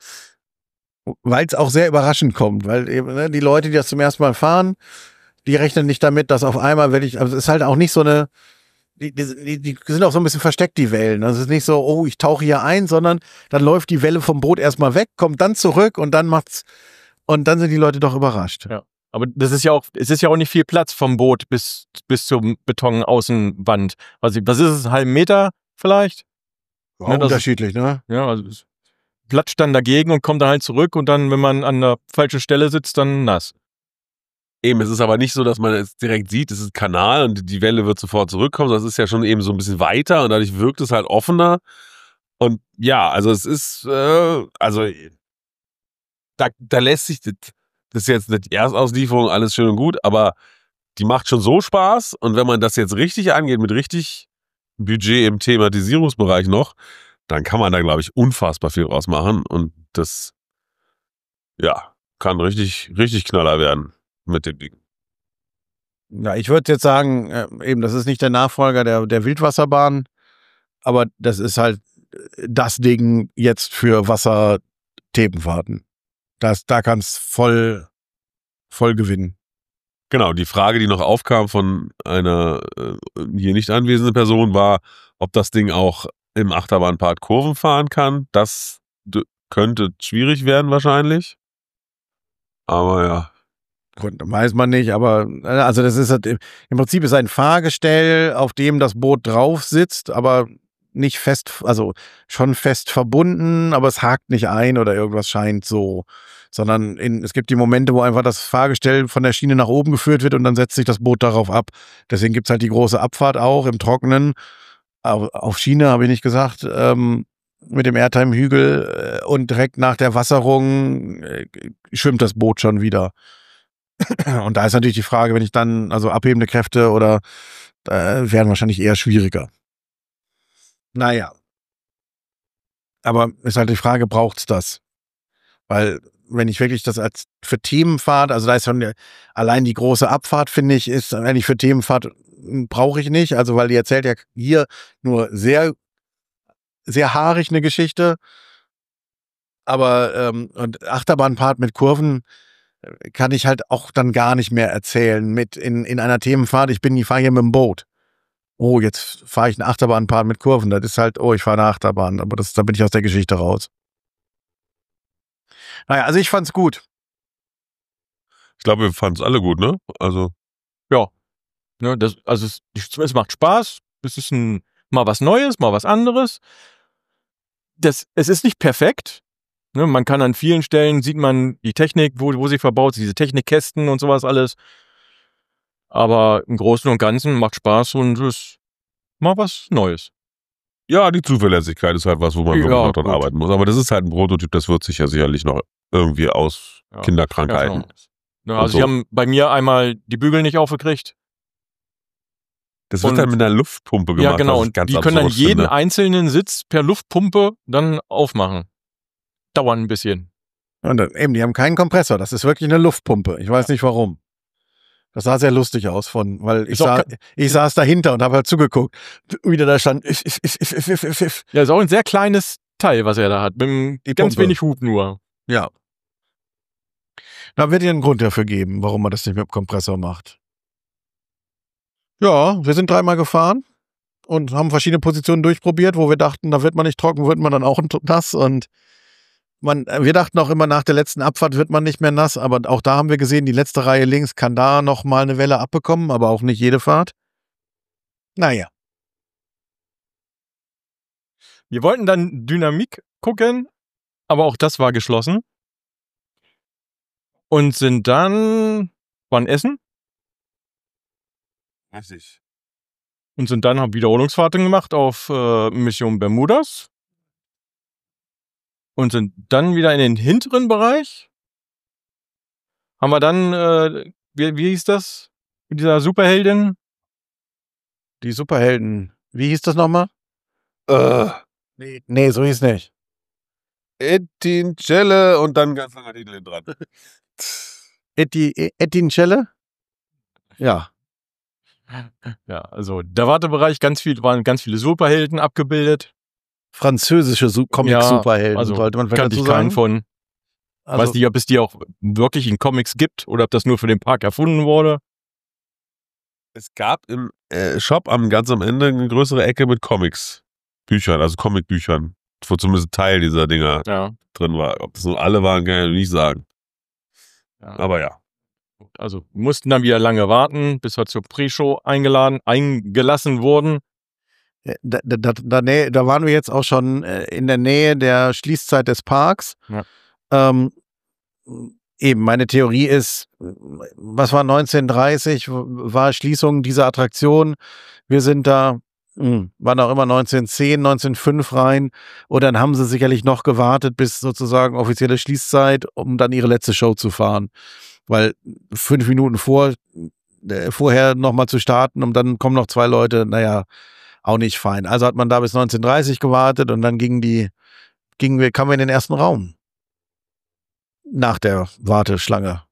Weil es auch sehr überraschend kommt, weil eben, ne, die Leute, die das zum ersten Mal fahren, die rechnen nicht damit, dass auf einmal, also es ist halt auch nicht so eine, die sind auch so ein bisschen versteckt, die Wellen. Also es ist nicht so, oh, ich tauche hier ein, sondern dann läuft die Welle vom Boot erstmal weg, kommt dann zurück und dann dann sind die Leute doch überrascht. Ja. Aber es ist ja auch nicht viel Platz vom Boot bis zur Betonaußenwand. Was ist es, einen halben Meter vielleicht? Ja, unterschiedlich, ne? Ja, also es platscht dann dagegen und kommt dann halt zurück, und dann, wenn man an der falschen Stelle sitzt, dann nass. Eben, es ist aber nicht so, dass man es direkt sieht, es ist ein Kanal und die Welle wird sofort zurückkommen. Das ist ja schon eben so ein bisschen weiter und dadurch wirkt es halt offener. Und ja, also es ist, da lässt sich, das ist jetzt nicht die Erstauslieferung, alles schön und gut, aber die macht schon so Spaß. Und wenn man das jetzt richtig angeht, mit richtig Budget im Thematisierungsbereich noch, dann kann man da, glaube ich, unfassbar viel rausmachen. Und das, ja, kann richtig, richtig Knaller werden mit dem Ding. Ja, ich würde jetzt sagen, eben, das ist nicht der Nachfolger der Wildwasserbahn, aber das ist halt das Ding jetzt für Wasserthemenfahrten. Da kann's voll gewinnen. Genau, die Frage, die noch aufkam von einer hier nicht anwesenden Person, war, ob das Ding auch im Achterbahnpart Kurven fahren kann. Das könnte schwierig werden wahrscheinlich. Aber ja. Weiß man nicht, aber also das ist halt, im Prinzip ist ein Fahrgestell, auf dem das Boot drauf sitzt, aber nicht fest, also schon fest verbunden, aber es hakt nicht ein oder irgendwas scheint so, sondern es gibt die Momente, wo einfach das Fahrgestell von der Schiene nach oben geführt wird und dann setzt sich das Boot darauf ab. Deswegen gibt's halt die große Abfahrt auch im Trockenen. Auf Schiene habe ich nicht gesagt, mit dem Airtime-Hügel, und direkt nach der Wasserung schwimmt das Boot schon wieder. Und da ist natürlich die Frage, wenn ich dann, also abhebende Kräfte oder werden wahrscheinlich eher schwieriger. Naja. Aber ist halt die Frage, braucht's das? Weil, wenn ich wirklich das als für Themenfahrt, also da ist schon allein die große Abfahrt, finde ich, ist eigentlich für Themenfahrt brauche ich nicht. Also, weil die erzählt ja hier nur sehr, sehr haarig eine Geschichte. Aber, und Achterbahnfahrt mit Kurven kann ich halt auch dann gar nicht mehr erzählen mit in einer Themenfahrt. Ich fahre hier mit dem Boot. Oh, jetzt fahre ich eine Achterbahnfahrt mit Kurven. Das ist halt, oh, ich fahre eine Achterbahn. Aber da bin ich aus der Geschichte raus. Naja, also ich fand's gut. Ich glaube, wir fanden es alle gut, ne? Also, Ne, es macht Spaß. Es ist mal was Neues, mal was anderes. Es ist nicht perfekt. Ne, man kann an vielen Stellen, sieht man die Technik, wo sie verbaut, diese Technikkästen und sowas alles. Aber im Großen und Ganzen macht Spaß und es ist mal was Neues. ja, die Zuverlässigkeit ist halt was, wo man Ja, wirklich noch dran gut. arbeiten muss. Aber das ist halt ein Prototyp, das wird sich ja sicherlich noch irgendwie aus Ja. Kinderkrankheiten. Ja, Und also so. sie haben bei mir einmal die Bügel nicht aufgekriegt. Das wird Und- dann mit einer Luftpumpe gemacht, Ja, genau. was ich Und ganz die können dann absurd jeden finde. einzelnen Sitz per Luftpumpe dann aufmachen. Dauert ein bisschen. Und dann, eben, die haben keinen Kompressor. Das ist wirklich eine Luftpumpe. Ich weiß nicht warum. Das sah sehr lustig aus weil Ist auch ich saß dahinter und habe halt zugeguckt. Wieder da stand. Ja, ist auch ein sehr kleines Teil, was er da hat. Mit Die ganz Pumpe. wenig Hub nur. Ja. Da wird ihr einen Grund dafür geben, warum man das nicht mit dem Kompressor macht. Ja, wir sind 3-mal gefahren und haben verschiedene Positionen durchprobiert, wo wir dachten, da wird man nicht trocken, wird man dann auch nass. Und wir dachten auch immer, nach der letzten Abfahrt wird man nicht mehr nass, aber auch da haben wir gesehen, die letzte Reihe links kann da noch mal eine Welle abbekommen, aber auch nicht jede Fahrt. Naja. Wir wollten dann Dynamik gucken, aber auch das war geschlossen. Und waren essen Richtig. und haben Wiederholungsfahrten gemacht auf Mission Bermudas. Und sind dann wieder in den hinteren Bereich. Haben wir dann, wie hieß das? Mit dieser Superheldin? Die Superhelden. Wie hieß das nochmal? Nee, so hieß nicht. Etincelle und dann ganz langer Titel hinten dran. Etincelle? Ja. Ja, also der Wartebereich, waren ganz viele Superhelden abgebildet. Französische Comic-Superhelden, also sollte man vielleicht kannte dazu ich keinen sagen. von. Also, Weiß nicht, ob es die auch wirklich in Comics gibt oder ob das nur für den Park erfunden wurde. Es gab im Shop ganz am Ende eine größere Ecke mit Comics. Büchern, also Comicbüchern. Wo zumindest ein Teil dieser Dinger Ja. drin war. Ob das so alle waren, kann ich nicht sagen. Ja. Aber ja. Also mussten dann wieder lange warten, bis wir zur Pre-Show eingelassen wurden. da waren wir jetzt auch schon in der Nähe der Schließzeit des Parks. Ja. Eben, meine Theorie ist, was war 1930, war Schließung dieser Attraktion. Wir sind da, waren auch immer 1910, 1905 rein. Und dann haben sie sicherlich noch gewartet bis sozusagen offizielle Schließzeit, um dann ihre letzte Show zu fahren. Weil 5 Minuten vorher nochmal zu starten und dann kommen noch 2 Leute, naja, auch nicht fein. Also hat man da bis 1930 gewartet und dann kamen wir in den ersten Raum. Nach der Warteschlange.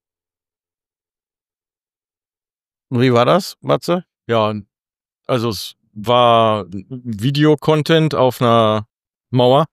Wie war das, Matze? Ja, also es war Videocontent auf einer Mauer.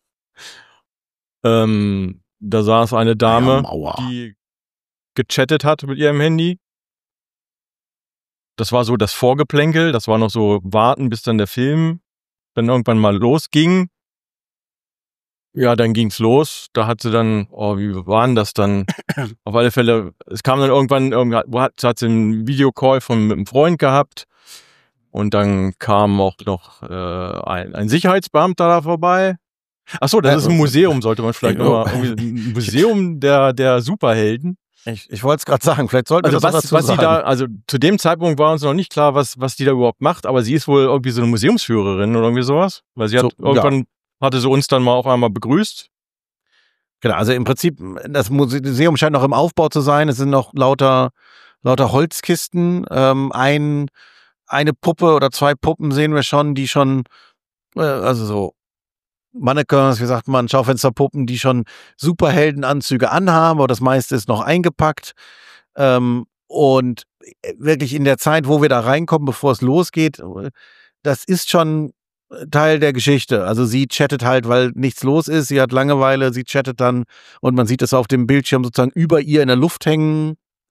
Da saß eine Dame, Mauer. die gechattet hat mit ihrem Handy. Das war so das Vorgeplänkel, das war noch so warten, bis dann der Film dann irgendwann mal losging. Ja, dann ging's los. Da hat sie dann, wie war denn das dann? Auf alle Fälle, es kam dann irgendwann hat sie einen Videocall mit einem Freund gehabt. Und dann kam auch noch ein Sicherheitsbeamter da vorbei. Ach so, das ist ein Museum, sollte man vielleicht nochmal, ein Museum der Superhelden. Ich wollte es gerade sagen, vielleicht sollten wir Also das noch dazu was sie sagen. da, also zu dem Zeitpunkt war uns noch nicht klar, was die da überhaupt macht, aber sie ist wohl irgendwie so eine Museumsführerin oder irgendwie sowas. Weil sie hatte sie uns dann mal auf einmal begrüßt. Genau, also im Prinzip, das Museum scheint noch im Aufbau zu sein. Es sind noch lauter Holzkisten. Eine Puppe oder 2 Puppen sehen wir schon, die schon, also so Mannequins, wie sagt man, Schaufensterpuppen, die schon Superheldenanzüge anhaben, aber das meiste ist noch eingepackt. Und wirklich in der Zeit, wo wir da reinkommen, bevor es losgeht, das ist schon Teil der Geschichte. Also sie chattet halt, weil nichts los ist, sie hat Langeweile, sie chattet dann und man sieht es auf dem Bildschirm sozusagen über ihr in der Luft hängen.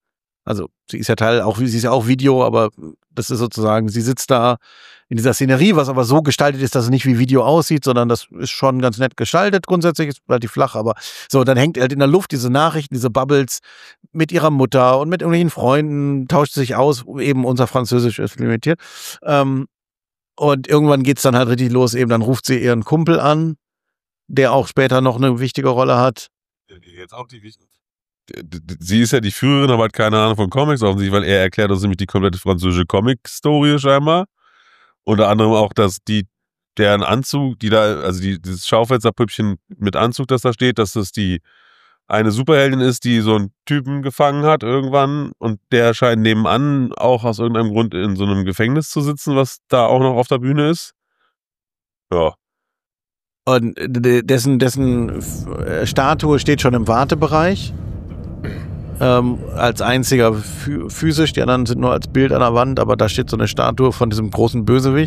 Also sie ist ja auch Video, aber das ist sozusagen, sie sitzt da in dieser Szenerie, was aber so gestaltet ist, dass es nicht wie Video aussieht, sondern das ist schon ganz nett gestaltet. Grundsätzlich ist relativ flach, aber so, dann hängt halt in der Luft diese Nachrichten, diese Bubbles mit ihrer Mutter und mit irgendwelchen Freunden, tauscht sich aus, eben unser Französisch ist limitiert. Und irgendwann geht's dann halt richtig los, eben dann ruft sie ihren Kumpel an, der auch später noch eine wichtige Rolle hat. Jetzt auch die wichtige. Sie ist ja die Führerin, aber hat keine Ahnung von Comics offensichtlich, weil er erklärt uns nämlich die komplette französische Comic-Story scheinbar. Unter anderem auch, dass deren Anzug, dieses Schaufensterpüppchen mit Anzug, das da steht, dass das die eine Superheldin ist, die so einen Typen gefangen hat irgendwann und der scheint nebenan auch aus irgendeinem Grund in so einem Gefängnis zu sitzen, was da auch noch auf der Bühne ist. Ja. Und dessen Statue steht schon im Wartebereich. Als einziger physisch, die anderen sind nur als Bild an der Wand, aber da steht so eine Statue von diesem großen Bösewicht.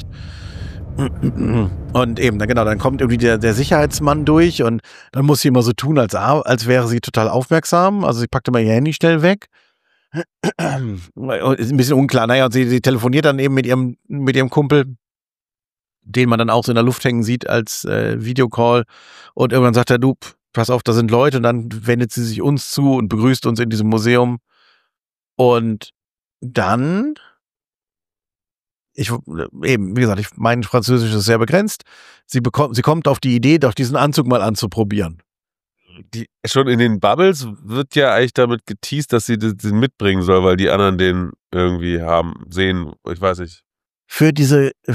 Und eben, genau, dann kommt irgendwie der Sicherheitsmann durch und dann muss sie immer so tun, als wäre sie total aufmerksam. Also sie packt immer ihr Handy schnell weg. Ist ein bisschen unklar. Naja, und sie telefoniert dann eben mit ihrem Kumpel, den man dann auch so in der Luft hängen sieht als Videocall. Und irgendwann sagt er, du, pass auf, da sind Leute. Und dann wendet sie sich uns zu und begrüßt uns in diesem Museum. Und dann, wie gesagt, mein Französisch ist sehr begrenzt. Sie kommt auf die Idee, doch diesen Anzug mal anzuprobieren. Schon in den Bubbles wird ja eigentlich damit geteast, dass sie den mitbringen soll, weil die anderen den irgendwie sehen, ich weiß nicht. Für die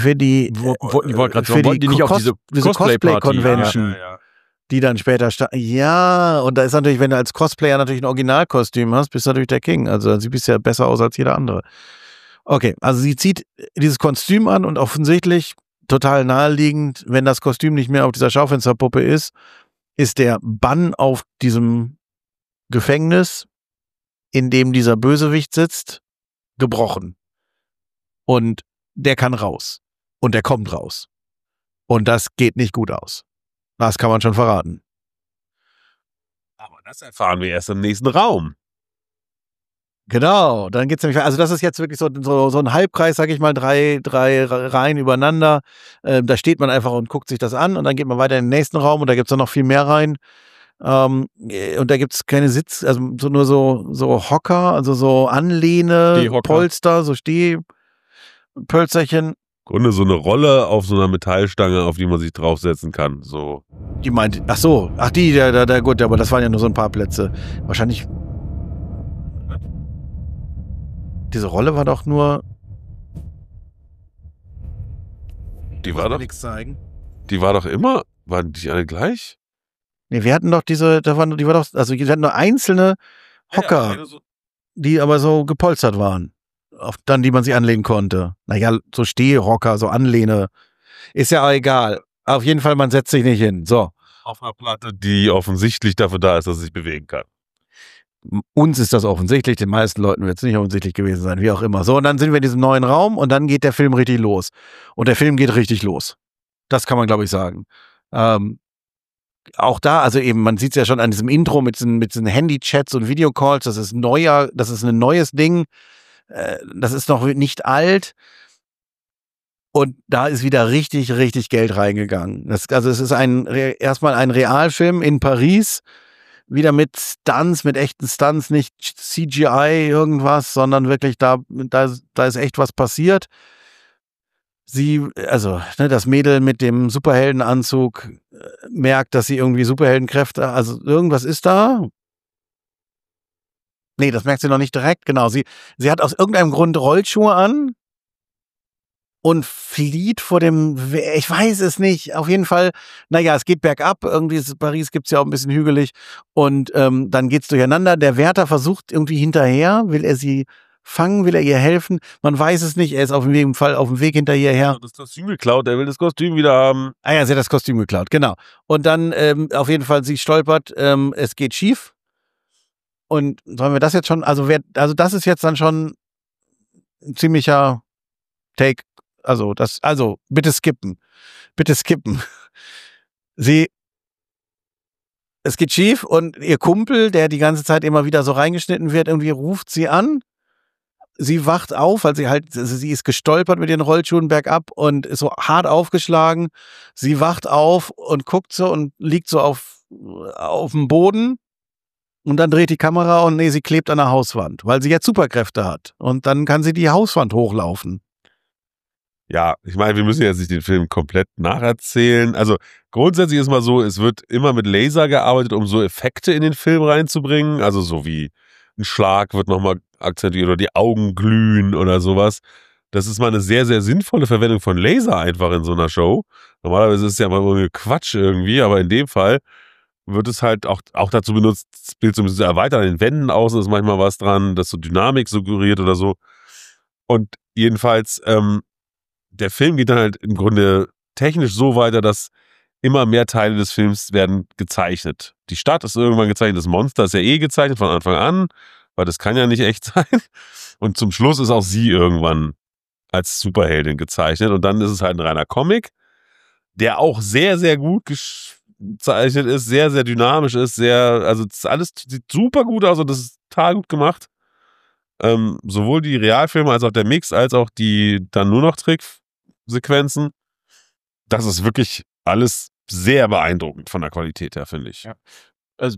nicht auf diese Cosplay-Convention, die dann später ja, und da ist natürlich, wenn du als Cosplayer natürlich ein Originalkostüm hast, bist du natürlich der King. Also sie bist ja besser aus als jeder andere. Okay, also sie zieht dieses Kostüm an und offensichtlich total naheliegend, wenn das Kostüm nicht mehr auf dieser Schaufensterpuppe ist der Bann auf diesem Gefängnis, in dem dieser Bösewicht sitzt, gebrochen. Und der kann raus. Und der kommt raus. Und das geht nicht gut aus. Das kann man schon verraten. Aber das erfahren wir erst im nächsten Raum. Genau, dann geht's nämlich, also das ist jetzt wirklich so ein Halbkreis, sag ich mal, drei Reihen übereinander. Da steht man einfach und guckt sich das an und dann geht man weiter in den nächsten Raum und da gibt's dann noch viel mehr Reihen. Und da gibt's keine also nur so Hocker, also so Polster, so Stehpölzerchen. Im Grunde so eine Rolle auf so einer Metallstange, auf die man sich draufsetzen kann. So. Die meint, gut, aber das waren ja nur so ein paar Plätze. Wahrscheinlich. Diese Rolle war doch nur. Die war doch nichts zeigen. Die war doch immer. Waren die alle gleich? Nee, wir hatten doch wir hatten nur einzelne Hocker, die aber so gepolstert waren. Die man sich anlehnen konnte. Naja, so Stehhocker, so Anlehne. Ist ja auch egal. Auf jeden Fall, man setzt sich nicht hin. So. Auf einer Platte, die offensichtlich dafür da ist, dass es sich bewegen kann. Uns ist das offensichtlich, den meisten Leuten wird es nicht offensichtlich gewesen sein, wie auch immer. So, und dann sind wir in diesem neuen Raum und dann geht der Film richtig los. Und der Film geht richtig los. Das kann man, glaube ich, sagen. Auch da, also eben, man sieht es ja schon an diesem Intro mit diesen Handy-Chats und Videocalls, das ist ein neues Ding. Das ist noch nicht alt. Und da ist wieder richtig, richtig Geld reingegangen. Es ist erstmal ein Realfilm in Paris, wieder mit Stunts, mit echten Stunts, nicht CGI irgendwas, sondern wirklich da ist echt was passiert. Das Mädel mit dem Superheldenanzug merkt, dass sie irgendwie Superheldenkräfte, also irgendwas ist da. Nee, das merkt sie noch nicht direkt, genau. Sie hat aus irgendeinem Grund Rollschuhe an und flieht vor dem, ich weiß es nicht, auf jeden Fall, naja, es geht bergab, irgendwie Paris gibt's ja auch ein bisschen hügelig und dann geht's durcheinander, der Wärter versucht irgendwie hinterher, will er sie fangen, will er ihr helfen, man weiß es nicht, er ist auf dem Weg hinter ihr her. Das Kostüm geklaut, er will das Kostüm wieder haben. Ah ja, sie hat das Kostüm geklaut, genau. Und dann auf jeden Fall, sie stolpert, es geht schief und sollen wir das jetzt schon, also das ist jetzt dann schon ein ziemlicher Take. Also bitte skippen. Es geht schief und ihr Kumpel, der die ganze Zeit immer wieder so reingeschnitten wird, irgendwie ruft sie an sie wacht auf, weil sie ist gestolpert mit ihren Rollschuhen bergab und ist so hart aufgeschlagen. Sie wacht auf und guckt so und liegt so auf dem Boden. Und dann dreht die Kamera und sie klebt an der Hauswand, weil sie jetzt Superkräfte hat. Und dann kann sie die Hauswand hochlaufen. Ja, ich meine, wir müssen jetzt nicht den Film komplett nacherzählen. Also grundsätzlich ist mal so, es wird immer mit Laser gearbeitet, um so Effekte in den Film reinzubringen. Also so wie ein Schlag wird nochmal akzentuiert oder die Augen glühen oder sowas. Das ist mal eine sehr, sehr sinnvolle Verwendung von Laser einfach in so einer Show. Normalerweise ist es ja mal irgendwie Quatsch irgendwie, aber in dem Fall wird es halt auch dazu benutzt, das Bild so ein bisschen zu erweitern. An den Wänden außen ist manchmal was dran, das so Dynamik suggeriert oder so. Und jedenfalls, der Film geht dann halt im Grunde technisch so weiter, dass immer mehr Teile des Films werden gezeichnet. Die Stadt ist irgendwann gezeichnet, das Monster ist ja gezeichnet von Anfang an, weil das kann ja nicht echt sein. Und zum Schluss ist auch sie irgendwann als Superheldin gezeichnet. Und dann ist es halt ein reiner Comic, der auch sehr, sehr gut gezeichnet ist, sehr, sehr dynamisch ist, also das alles sieht super gut aus und das ist total gut gemacht. Sowohl die Realfilme als auch der Mix, als auch die dann nur noch Tricksequenzen. Das ist wirklich alles sehr beeindruckend von der Qualität her, finde ich. Ja. Also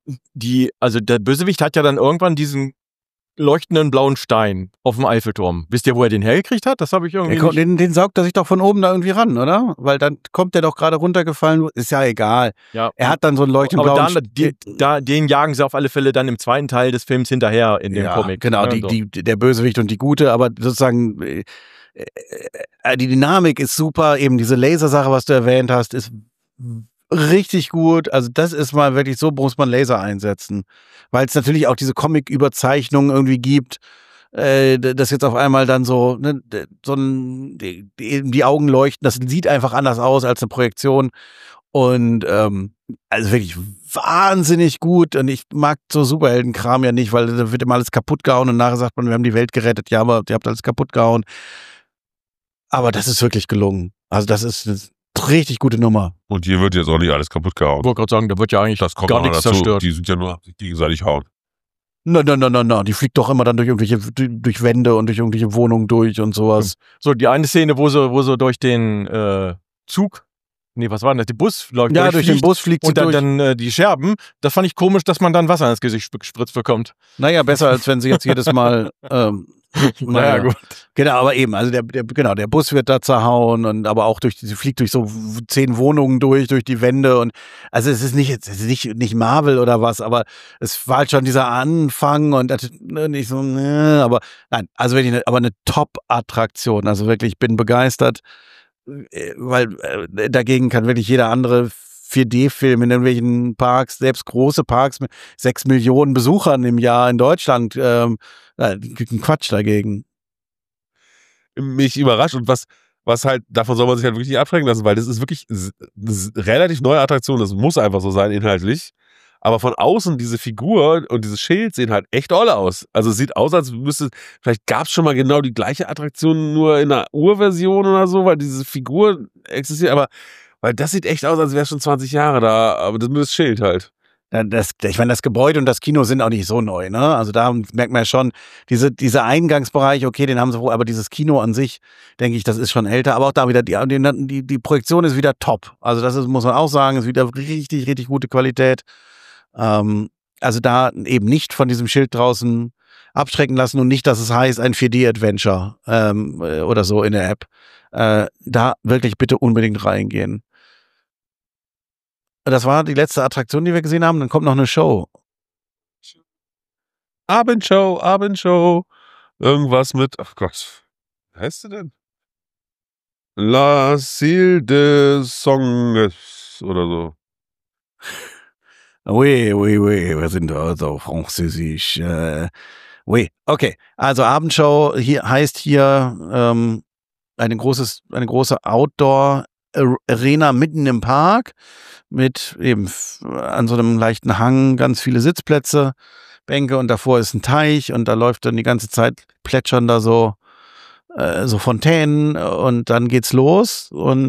der Bösewicht hat ja dann irgendwann diesen leuchtenden blauen Stein auf dem Eiffelturm. Wisst ihr, wo er den hergekriegt hat? Das habe ich irgendwie nicht. Den saugt er sich doch von oben da irgendwie ran, oder? Weil dann kommt der doch gerade runtergefallen. Ist ja egal. Ja. Er hat dann so einen leuchtenden blauen Stein. Den jagen sie auf alle Fälle dann im zweiten Teil des Films hinterher in dem Comic. Genau, der Bösewicht und die Gute, aber sozusagen die Dynamik ist super. Eben diese Lasersache, was du erwähnt hast, ist richtig gut. Also das ist mal wirklich, so muss man Laser einsetzen. Weil es natürlich auch diese Comic-Überzeichnungen irgendwie gibt, dass jetzt auf einmal dann so, ne, die Augen leuchten, das sieht einfach anders aus als eine Projektion. Und also wirklich wahnsinnig gut. Und ich mag so Superheldenkram ja nicht, weil da wird immer alles kaputt gehauen und nachher sagt man, wir haben die Welt gerettet. Ja, aber ihr habt alles kaputt gehauen. Aber das ist wirklich gelungen. Also das ist eine richtig gute Nummer. Und hier wird jetzt auch nicht alles kaputt gehauen. Ich wollte gerade sagen, da wird ja eigentlich gar nichts zerstört. Die sind ja nur gegenseitig hauen. Na, die fliegt doch immer dann durch Wände und durch irgendwelche Wohnungen durch und sowas. So, die eine Szene, wo sie durch den Zug, was war denn das? Der Bus läuft durch den Bus fliegt sie und dann die Scherben. Das fand ich komisch, dass man dann Wasser ins Gesicht gespritzt bekommt. Naja, besser als wenn sie jetzt jedes Mal naja, gut. Genau, aber eben, also der Bus wird da zerhauen und aber auch sie fliegt durch so 10 Wohnungen durch die Wände und also es ist nicht Marvel oder was, aber es war halt schon dieser Anfang und nicht so, aber nein, also wirklich aber eine Top-Attraktion, also wirklich, ich bin begeistert, weil dagegen kann wirklich jeder andere 4D-Film in irgendwelchen Parks, selbst große Parks mit 6 Millionen Besuchern im Jahr in Deutschland, ein Quatsch dagegen. Mich überrascht und was halt, davon soll man sich halt wirklich nicht abschrecken lassen, weil das ist wirklich eine relativ neue Attraktion, das muss einfach so sein inhaltlich, aber von außen diese Figur und dieses Schild sehen halt echt olle aus. Also es sieht aus, als vielleicht gab es schon mal genau die gleiche Attraktion, nur in einer Urversion oder so, weil diese Figur existiert, aber weil das sieht echt aus, als wäre es schon 20 Jahre da, aber nur das Schild halt. Ich meine, das Gebäude und das Kino sind auch nicht so neu, ne? Also da merkt man ja schon, dieser Eingangsbereich, okay, den haben sie wohl, aber dieses Kino an sich, denke ich, das ist schon älter. Aber auch da wieder, die Projektion ist wieder top. Also das muss man auch sagen, ist wieder richtig, richtig gute Qualität. Also da eben nicht von diesem Schild draußen abschrecken lassen und nicht, dass es heißt, ein 4D-Adventure oder so in der App. Da wirklich bitte unbedingt reingehen. Das war die letzte Attraktion, die wir gesehen haben. Dann kommt noch eine Show. Abendshow. Irgendwas mit, ach Gott, wie heißt sie denn? La Cille des Songs oder so. Oui, wir sind also französisch. Oui, okay. Also Abendshow heißt hier eine große Outdoor-Arena mitten im Park mit eben an so einem leichten Hang ganz viele Sitzplätze, Bänke und davor ist ein Teich und da läuft dann die ganze Zeit, plätschern da so Fontänen und dann geht's los.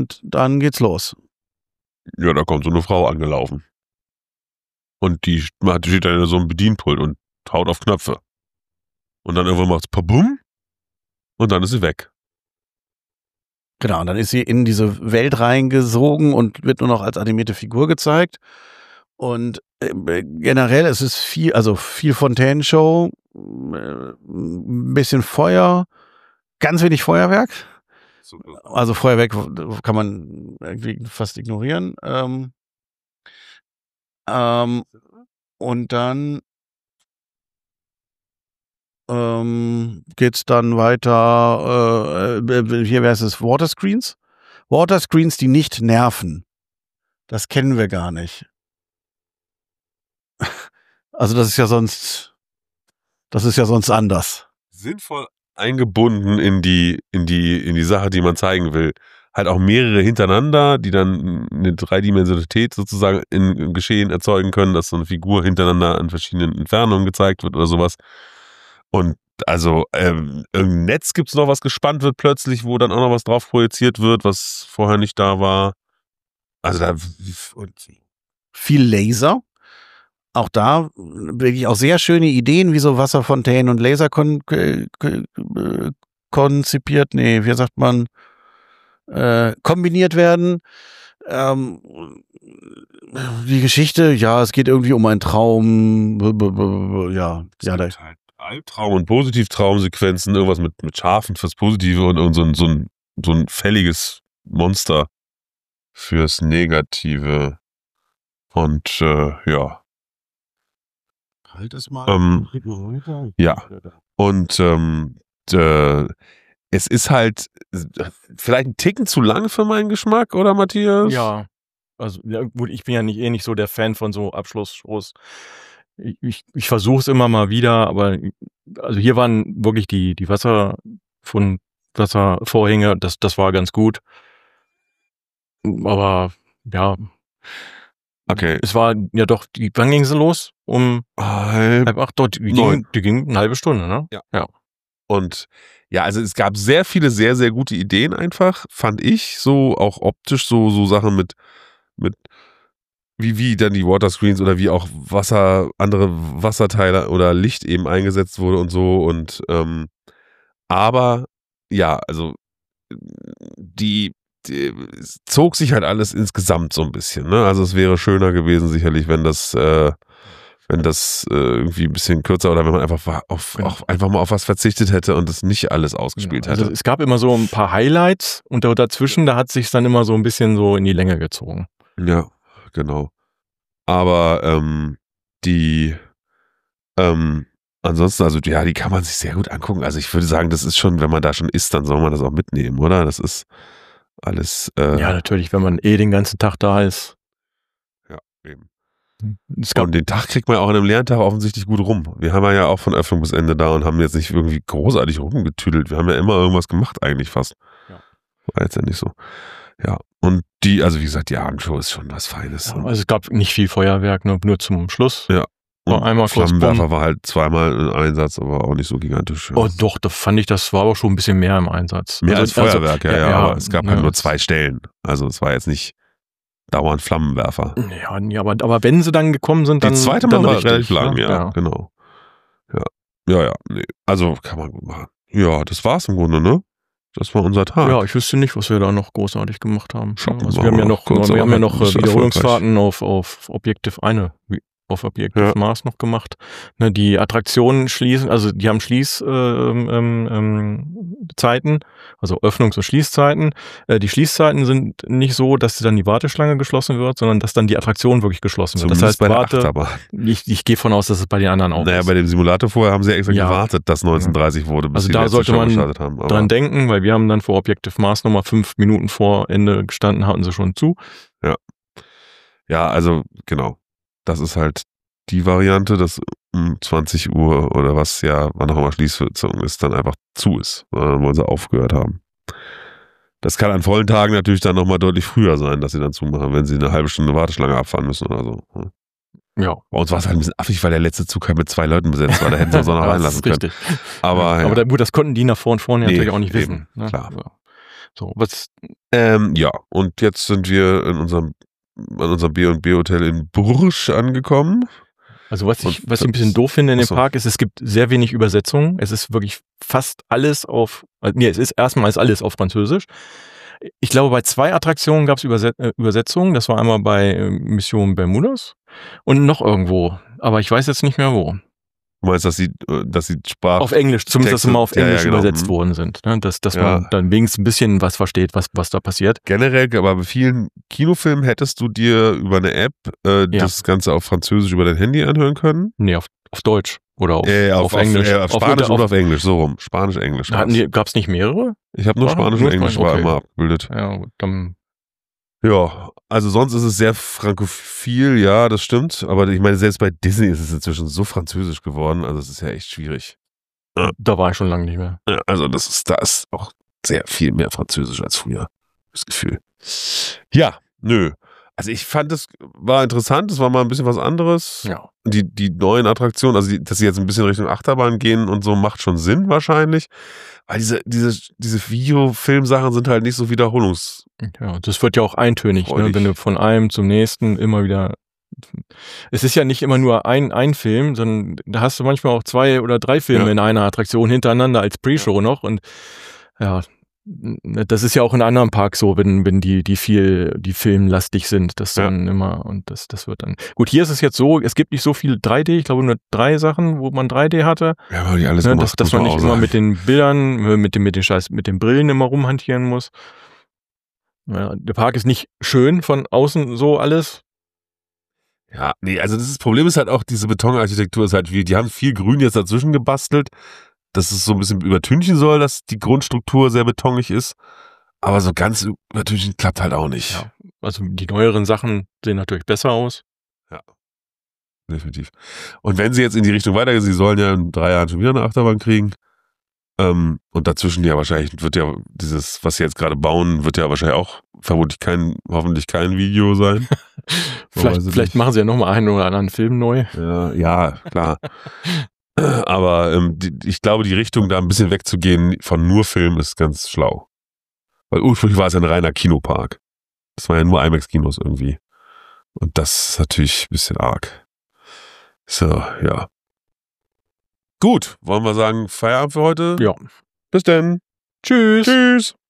Ja, da kommt so eine Frau angelaufen. Und die steht dann in so einem Bedienpult und haut auf Knöpfe. Und dann irgendwann macht es Pabum und dann ist sie weg. Genau, und dann ist sie in diese Welt reingesogen und wird nur noch als animierte Figur gezeigt. Und generell es ist viel Fontaine-Show, ein bisschen Feuer, ganz wenig Feuerwerk. Also Feuerwerk kann man irgendwie fast ignorieren. Und dann geht's dann weiter, hier wäre es Waterscreens. Waterscreens, die nicht nerven. Das kennen wir gar nicht. Also das ist ja sonst anders. Sinnvoll eingebunden in die Sache, die man zeigen will. Halt auch mehrere hintereinander, die dann eine Dreidimensionalität sozusagen im Geschehen erzeugen können, dass so eine Figur hintereinander an verschiedenen Entfernungen gezeigt wird oder sowas. Und also irgendein Netz gibt's noch, was gespannt wird plötzlich, wo dann auch noch was drauf projiziert wird, was vorher nicht da war. Also da viel Laser. Auch da wirklich auch sehr schöne Ideen, wie so Wasserfontänen und Laser konzipiert, wie sagt man, kombiniert werden. Die Geschichte, ja, es geht irgendwie um einen Traum, halt Albtraum- und Positivtraumsequenzen, irgendwas mit Schafen fürs Positive und so ein fälliges Monster fürs Negative. Und ja. Halt es mal. Ja. Und es ist halt vielleicht ein Ticken zu lang für meinen Geschmack, oder Matthias? Ja. Also, ja, gut, ich bin ja nicht so der Fan von so Abschlussshows. Ich versuche es immer mal wieder, aber also hier waren wirklich die Wasservorhänge, das war ganz gut. Aber ja. Okay. Es war ja doch, wann ging sie los? Um 7:30, die ging eine halbe Stunde, ne? Ja. Und ja, also es gab sehr viele sehr, sehr gute Ideen einfach, fand ich, so auch optisch, so Sachen mit wie dann die Waterscreens oder wie auch andere Wasserteile oder Licht eben eingesetzt wurde und so und aber ja, also es zog sich halt alles insgesamt so ein bisschen, ne? Also es wäre schöner gewesen sicherlich, wenn das irgendwie ein bisschen kürzer oder wenn man einfach einfach mal auf was verzichtet hätte und es nicht alles ausgespielt hätte. Also es gab immer so ein paar Highlights und dazwischen, da hat sich dann immer so ein bisschen so in die Länge gezogen. Ja, genau. Aber ansonsten, also ja, die kann man sich sehr gut angucken. Also ich würde sagen, das ist schon, wenn man da schon ist, dann soll man das auch mitnehmen, oder? Das ist alles. Ja, natürlich, wenn man den ganzen Tag da ist. Ja, eben. Und den Tag kriegt man auch an einem Lerntag offensichtlich gut rum. Wir haben ja auch von Öffnung bis Ende da und haben jetzt nicht irgendwie großartig rumgetüdelt. Wir haben ja immer irgendwas gemacht, eigentlich fast. Ja. War jetzt ja nicht so. Ja. Und also wie gesagt, die Abendshow ist schon was Feines. Ja, also es gab nicht viel Feuerwerk, nur zum Schluss. Ja. Und einmal Flammenwerfer war halt zweimal im Einsatz, aber auch nicht so gigantisch. Ja. Oh doch, da fand ich, das war aber schon ein bisschen mehr im Einsatz. Mehr als Feuerwerk, ja, aber es gab halt nur 2 Stellen. Also es war jetzt nicht dauernd Flammenwerfer. Ja, aber wenn sie dann gekommen sind, dann die zweite Mal war relativ lang, ne? ja, genau. Ja, nee. Also kann man gut machen. Ja, das war's im Grunde, ne? Das war unser Tag. Ja, ich wüsste nicht, was wir da noch großartig gemacht haben. Shoppen also wir haben ja noch Wiederholungsfahrten auf Objective Mars noch gemacht. Ne, die Attraktionen schließen, also die haben Zeiten, also Öffnungs- und Schließzeiten. Die Schließzeiten sind nicht so, dass dann die Warteschlange geschlossen wird, sondern dass dann die Attraktion wirklich geschlossen wird. Zumindest das heißt, bei der Achterbahn. Ich gehe von aus, dass es bei den anderen auch ist. Naja, bei dem Simulator vorher haben sie ja extra gewartet, dass 19:30 wurde, bis also sie da sollte man haben. dran denken, weil wir haben dann vor Objective Mars nochmal 5 Minuten vor Ende gestanden, hatten sie schon zu. Ja, also genau. Das ist halt die Variante, dass um 20 Uhr oder was, ja, wann auch immer Schließsitzung ist, dann einfach zu ist, weil sie aufgehört haben. Das kann an vollen Tagen natürlich dann nochmal deutlich früher sein, dass sie dann zumachen, wenn sie eine halbe Stunde Warteschlange abfahren müssen oder so. Ja. Bei uns war es halt ein bisschen affig, weil der letzte Zug halt mit 2 Leuten besetzt war, da hätten sie uns auch noch reinlassen können. Richtig. Aber gut, das konnten die nach vorne natürlich auch nicht wissen. Ne? Klar. So, was? Ja, und jetzt sind wir an unserem B&B Hotel in Bourges angekommen. Also was ich ein bisschen doof finde in dem Achso. Park ist, es gibt sehr wenig Übersetzungen. Es ist wirklich fast alles es ist erstmals alles auf Französisch. Ich glaube, bei 2 Attraktionen gab es Übersetzungen. Das war einmal bei Mission Bermudas und noch irgendwo. Aber ich weiß jetzt nicht mehr wo. Du meinst, dass sie Sprach... Auf Englisch, zumindest dass sie mal auf Englisch genau. übersetzt worden sind. Ne? Dass man dann wenigstens ein bisschen was versteht, was da passiert. Generell, aber bei vielen Kinofilmen hättest du dir über eine App das Ganze auf Französisch über dein Handy anhören können? Nee, auf Deutsch oder auf Englisch. Auf Spanisch oder auf Englisch, so rum. Spanisch, Englisch. Gab es nicht mehrere? Ich habe nur Spanisch und Englisch war immer abgebildet. Ja, gut, dann... Ja, also sonst ist es sehr frankophil, ja, das stimmt. Aber ich meine, selbst bei Disney ist es inzwischen so französisch geworden, also es ist ja echt schwierig. Ja. Da war ich schon lange nicht mehr. Ja, also da ist auch sehr viel mehr französisch als früher, das Gefühl. Ja, nö. Also ich fand, es war interessant, es war mal ein bisschen was anderes. Ja. Die neuen Attraktionen, also dass sie jetzt ein bisschen Richtung Achterbahn gehen und so, macht schon Sinn wahrscheinlich. Weil diese Videofilmsachen sind halt nicht so Ja, das wird ja auch eintönig, ne? Wenn du von einem zum nächsten immer wieder... Es ist ja nicht immer nur ein Film, sondern da hast du manchmal auch 2 oder 3 Filme in einer Attraktion hintereinander als Pre-Show noch. Und ja, das ist ja auch in anderen Parks so, wenn die filmlastig sind, das dann immer, und das wird dann. Gut, hier ist es jetzt so, es gibt nicht so viel 3D, ich glaube nur 3 Sachen, wo man 3D hatte. Ja, weil die alles gemacht, dass man nicht immer mit den Bildern, mit den Brillen immer rumhantieren muss. Ja, der Park ist nicht schön von außen so alles. Ja, nee, also das Problem ist halt auch, diese Betonarchitektur ist halt die haben viel Grün jetzt dazwischen gebastelt, dass es so ein bisschen übertünchen soll, dass die Grundstruktur sehr betonig ist. Aber so ganz übertünchen klappt halt auch nicht. Ja, also die neueren Sachen sehen natürlich besser aus. Ja, definitiv. Und wenn sie jetzt in die Richtung weitergehen, sie sollen ja in 3 Jahren schon wieder eine Achterbahn kriegen. Und dazwischen ja wahrscheinlich wird ja dieses, was sie jetzt gerade bauen, wird ja wahrscheinlich auch hoffentlich kein Video sein. Vielleicht machen sie ja nochmal einen oder anderen Film neu. Ja, klar. Aber ich glaube, die Richtung, da ein bisschen wegzugehen von nur Film, ist ganz schlau. Weil ursprünglich war es ja ein reiner Kinopark. Das waren ja nur IMAX-Kinos irgendwie. Und das ist natürlich ein bisschen arg. So, ja. Gut, wollen wir sagen, Feierabend für heute? Ja. Bis dann. Tschüss. Tschüss.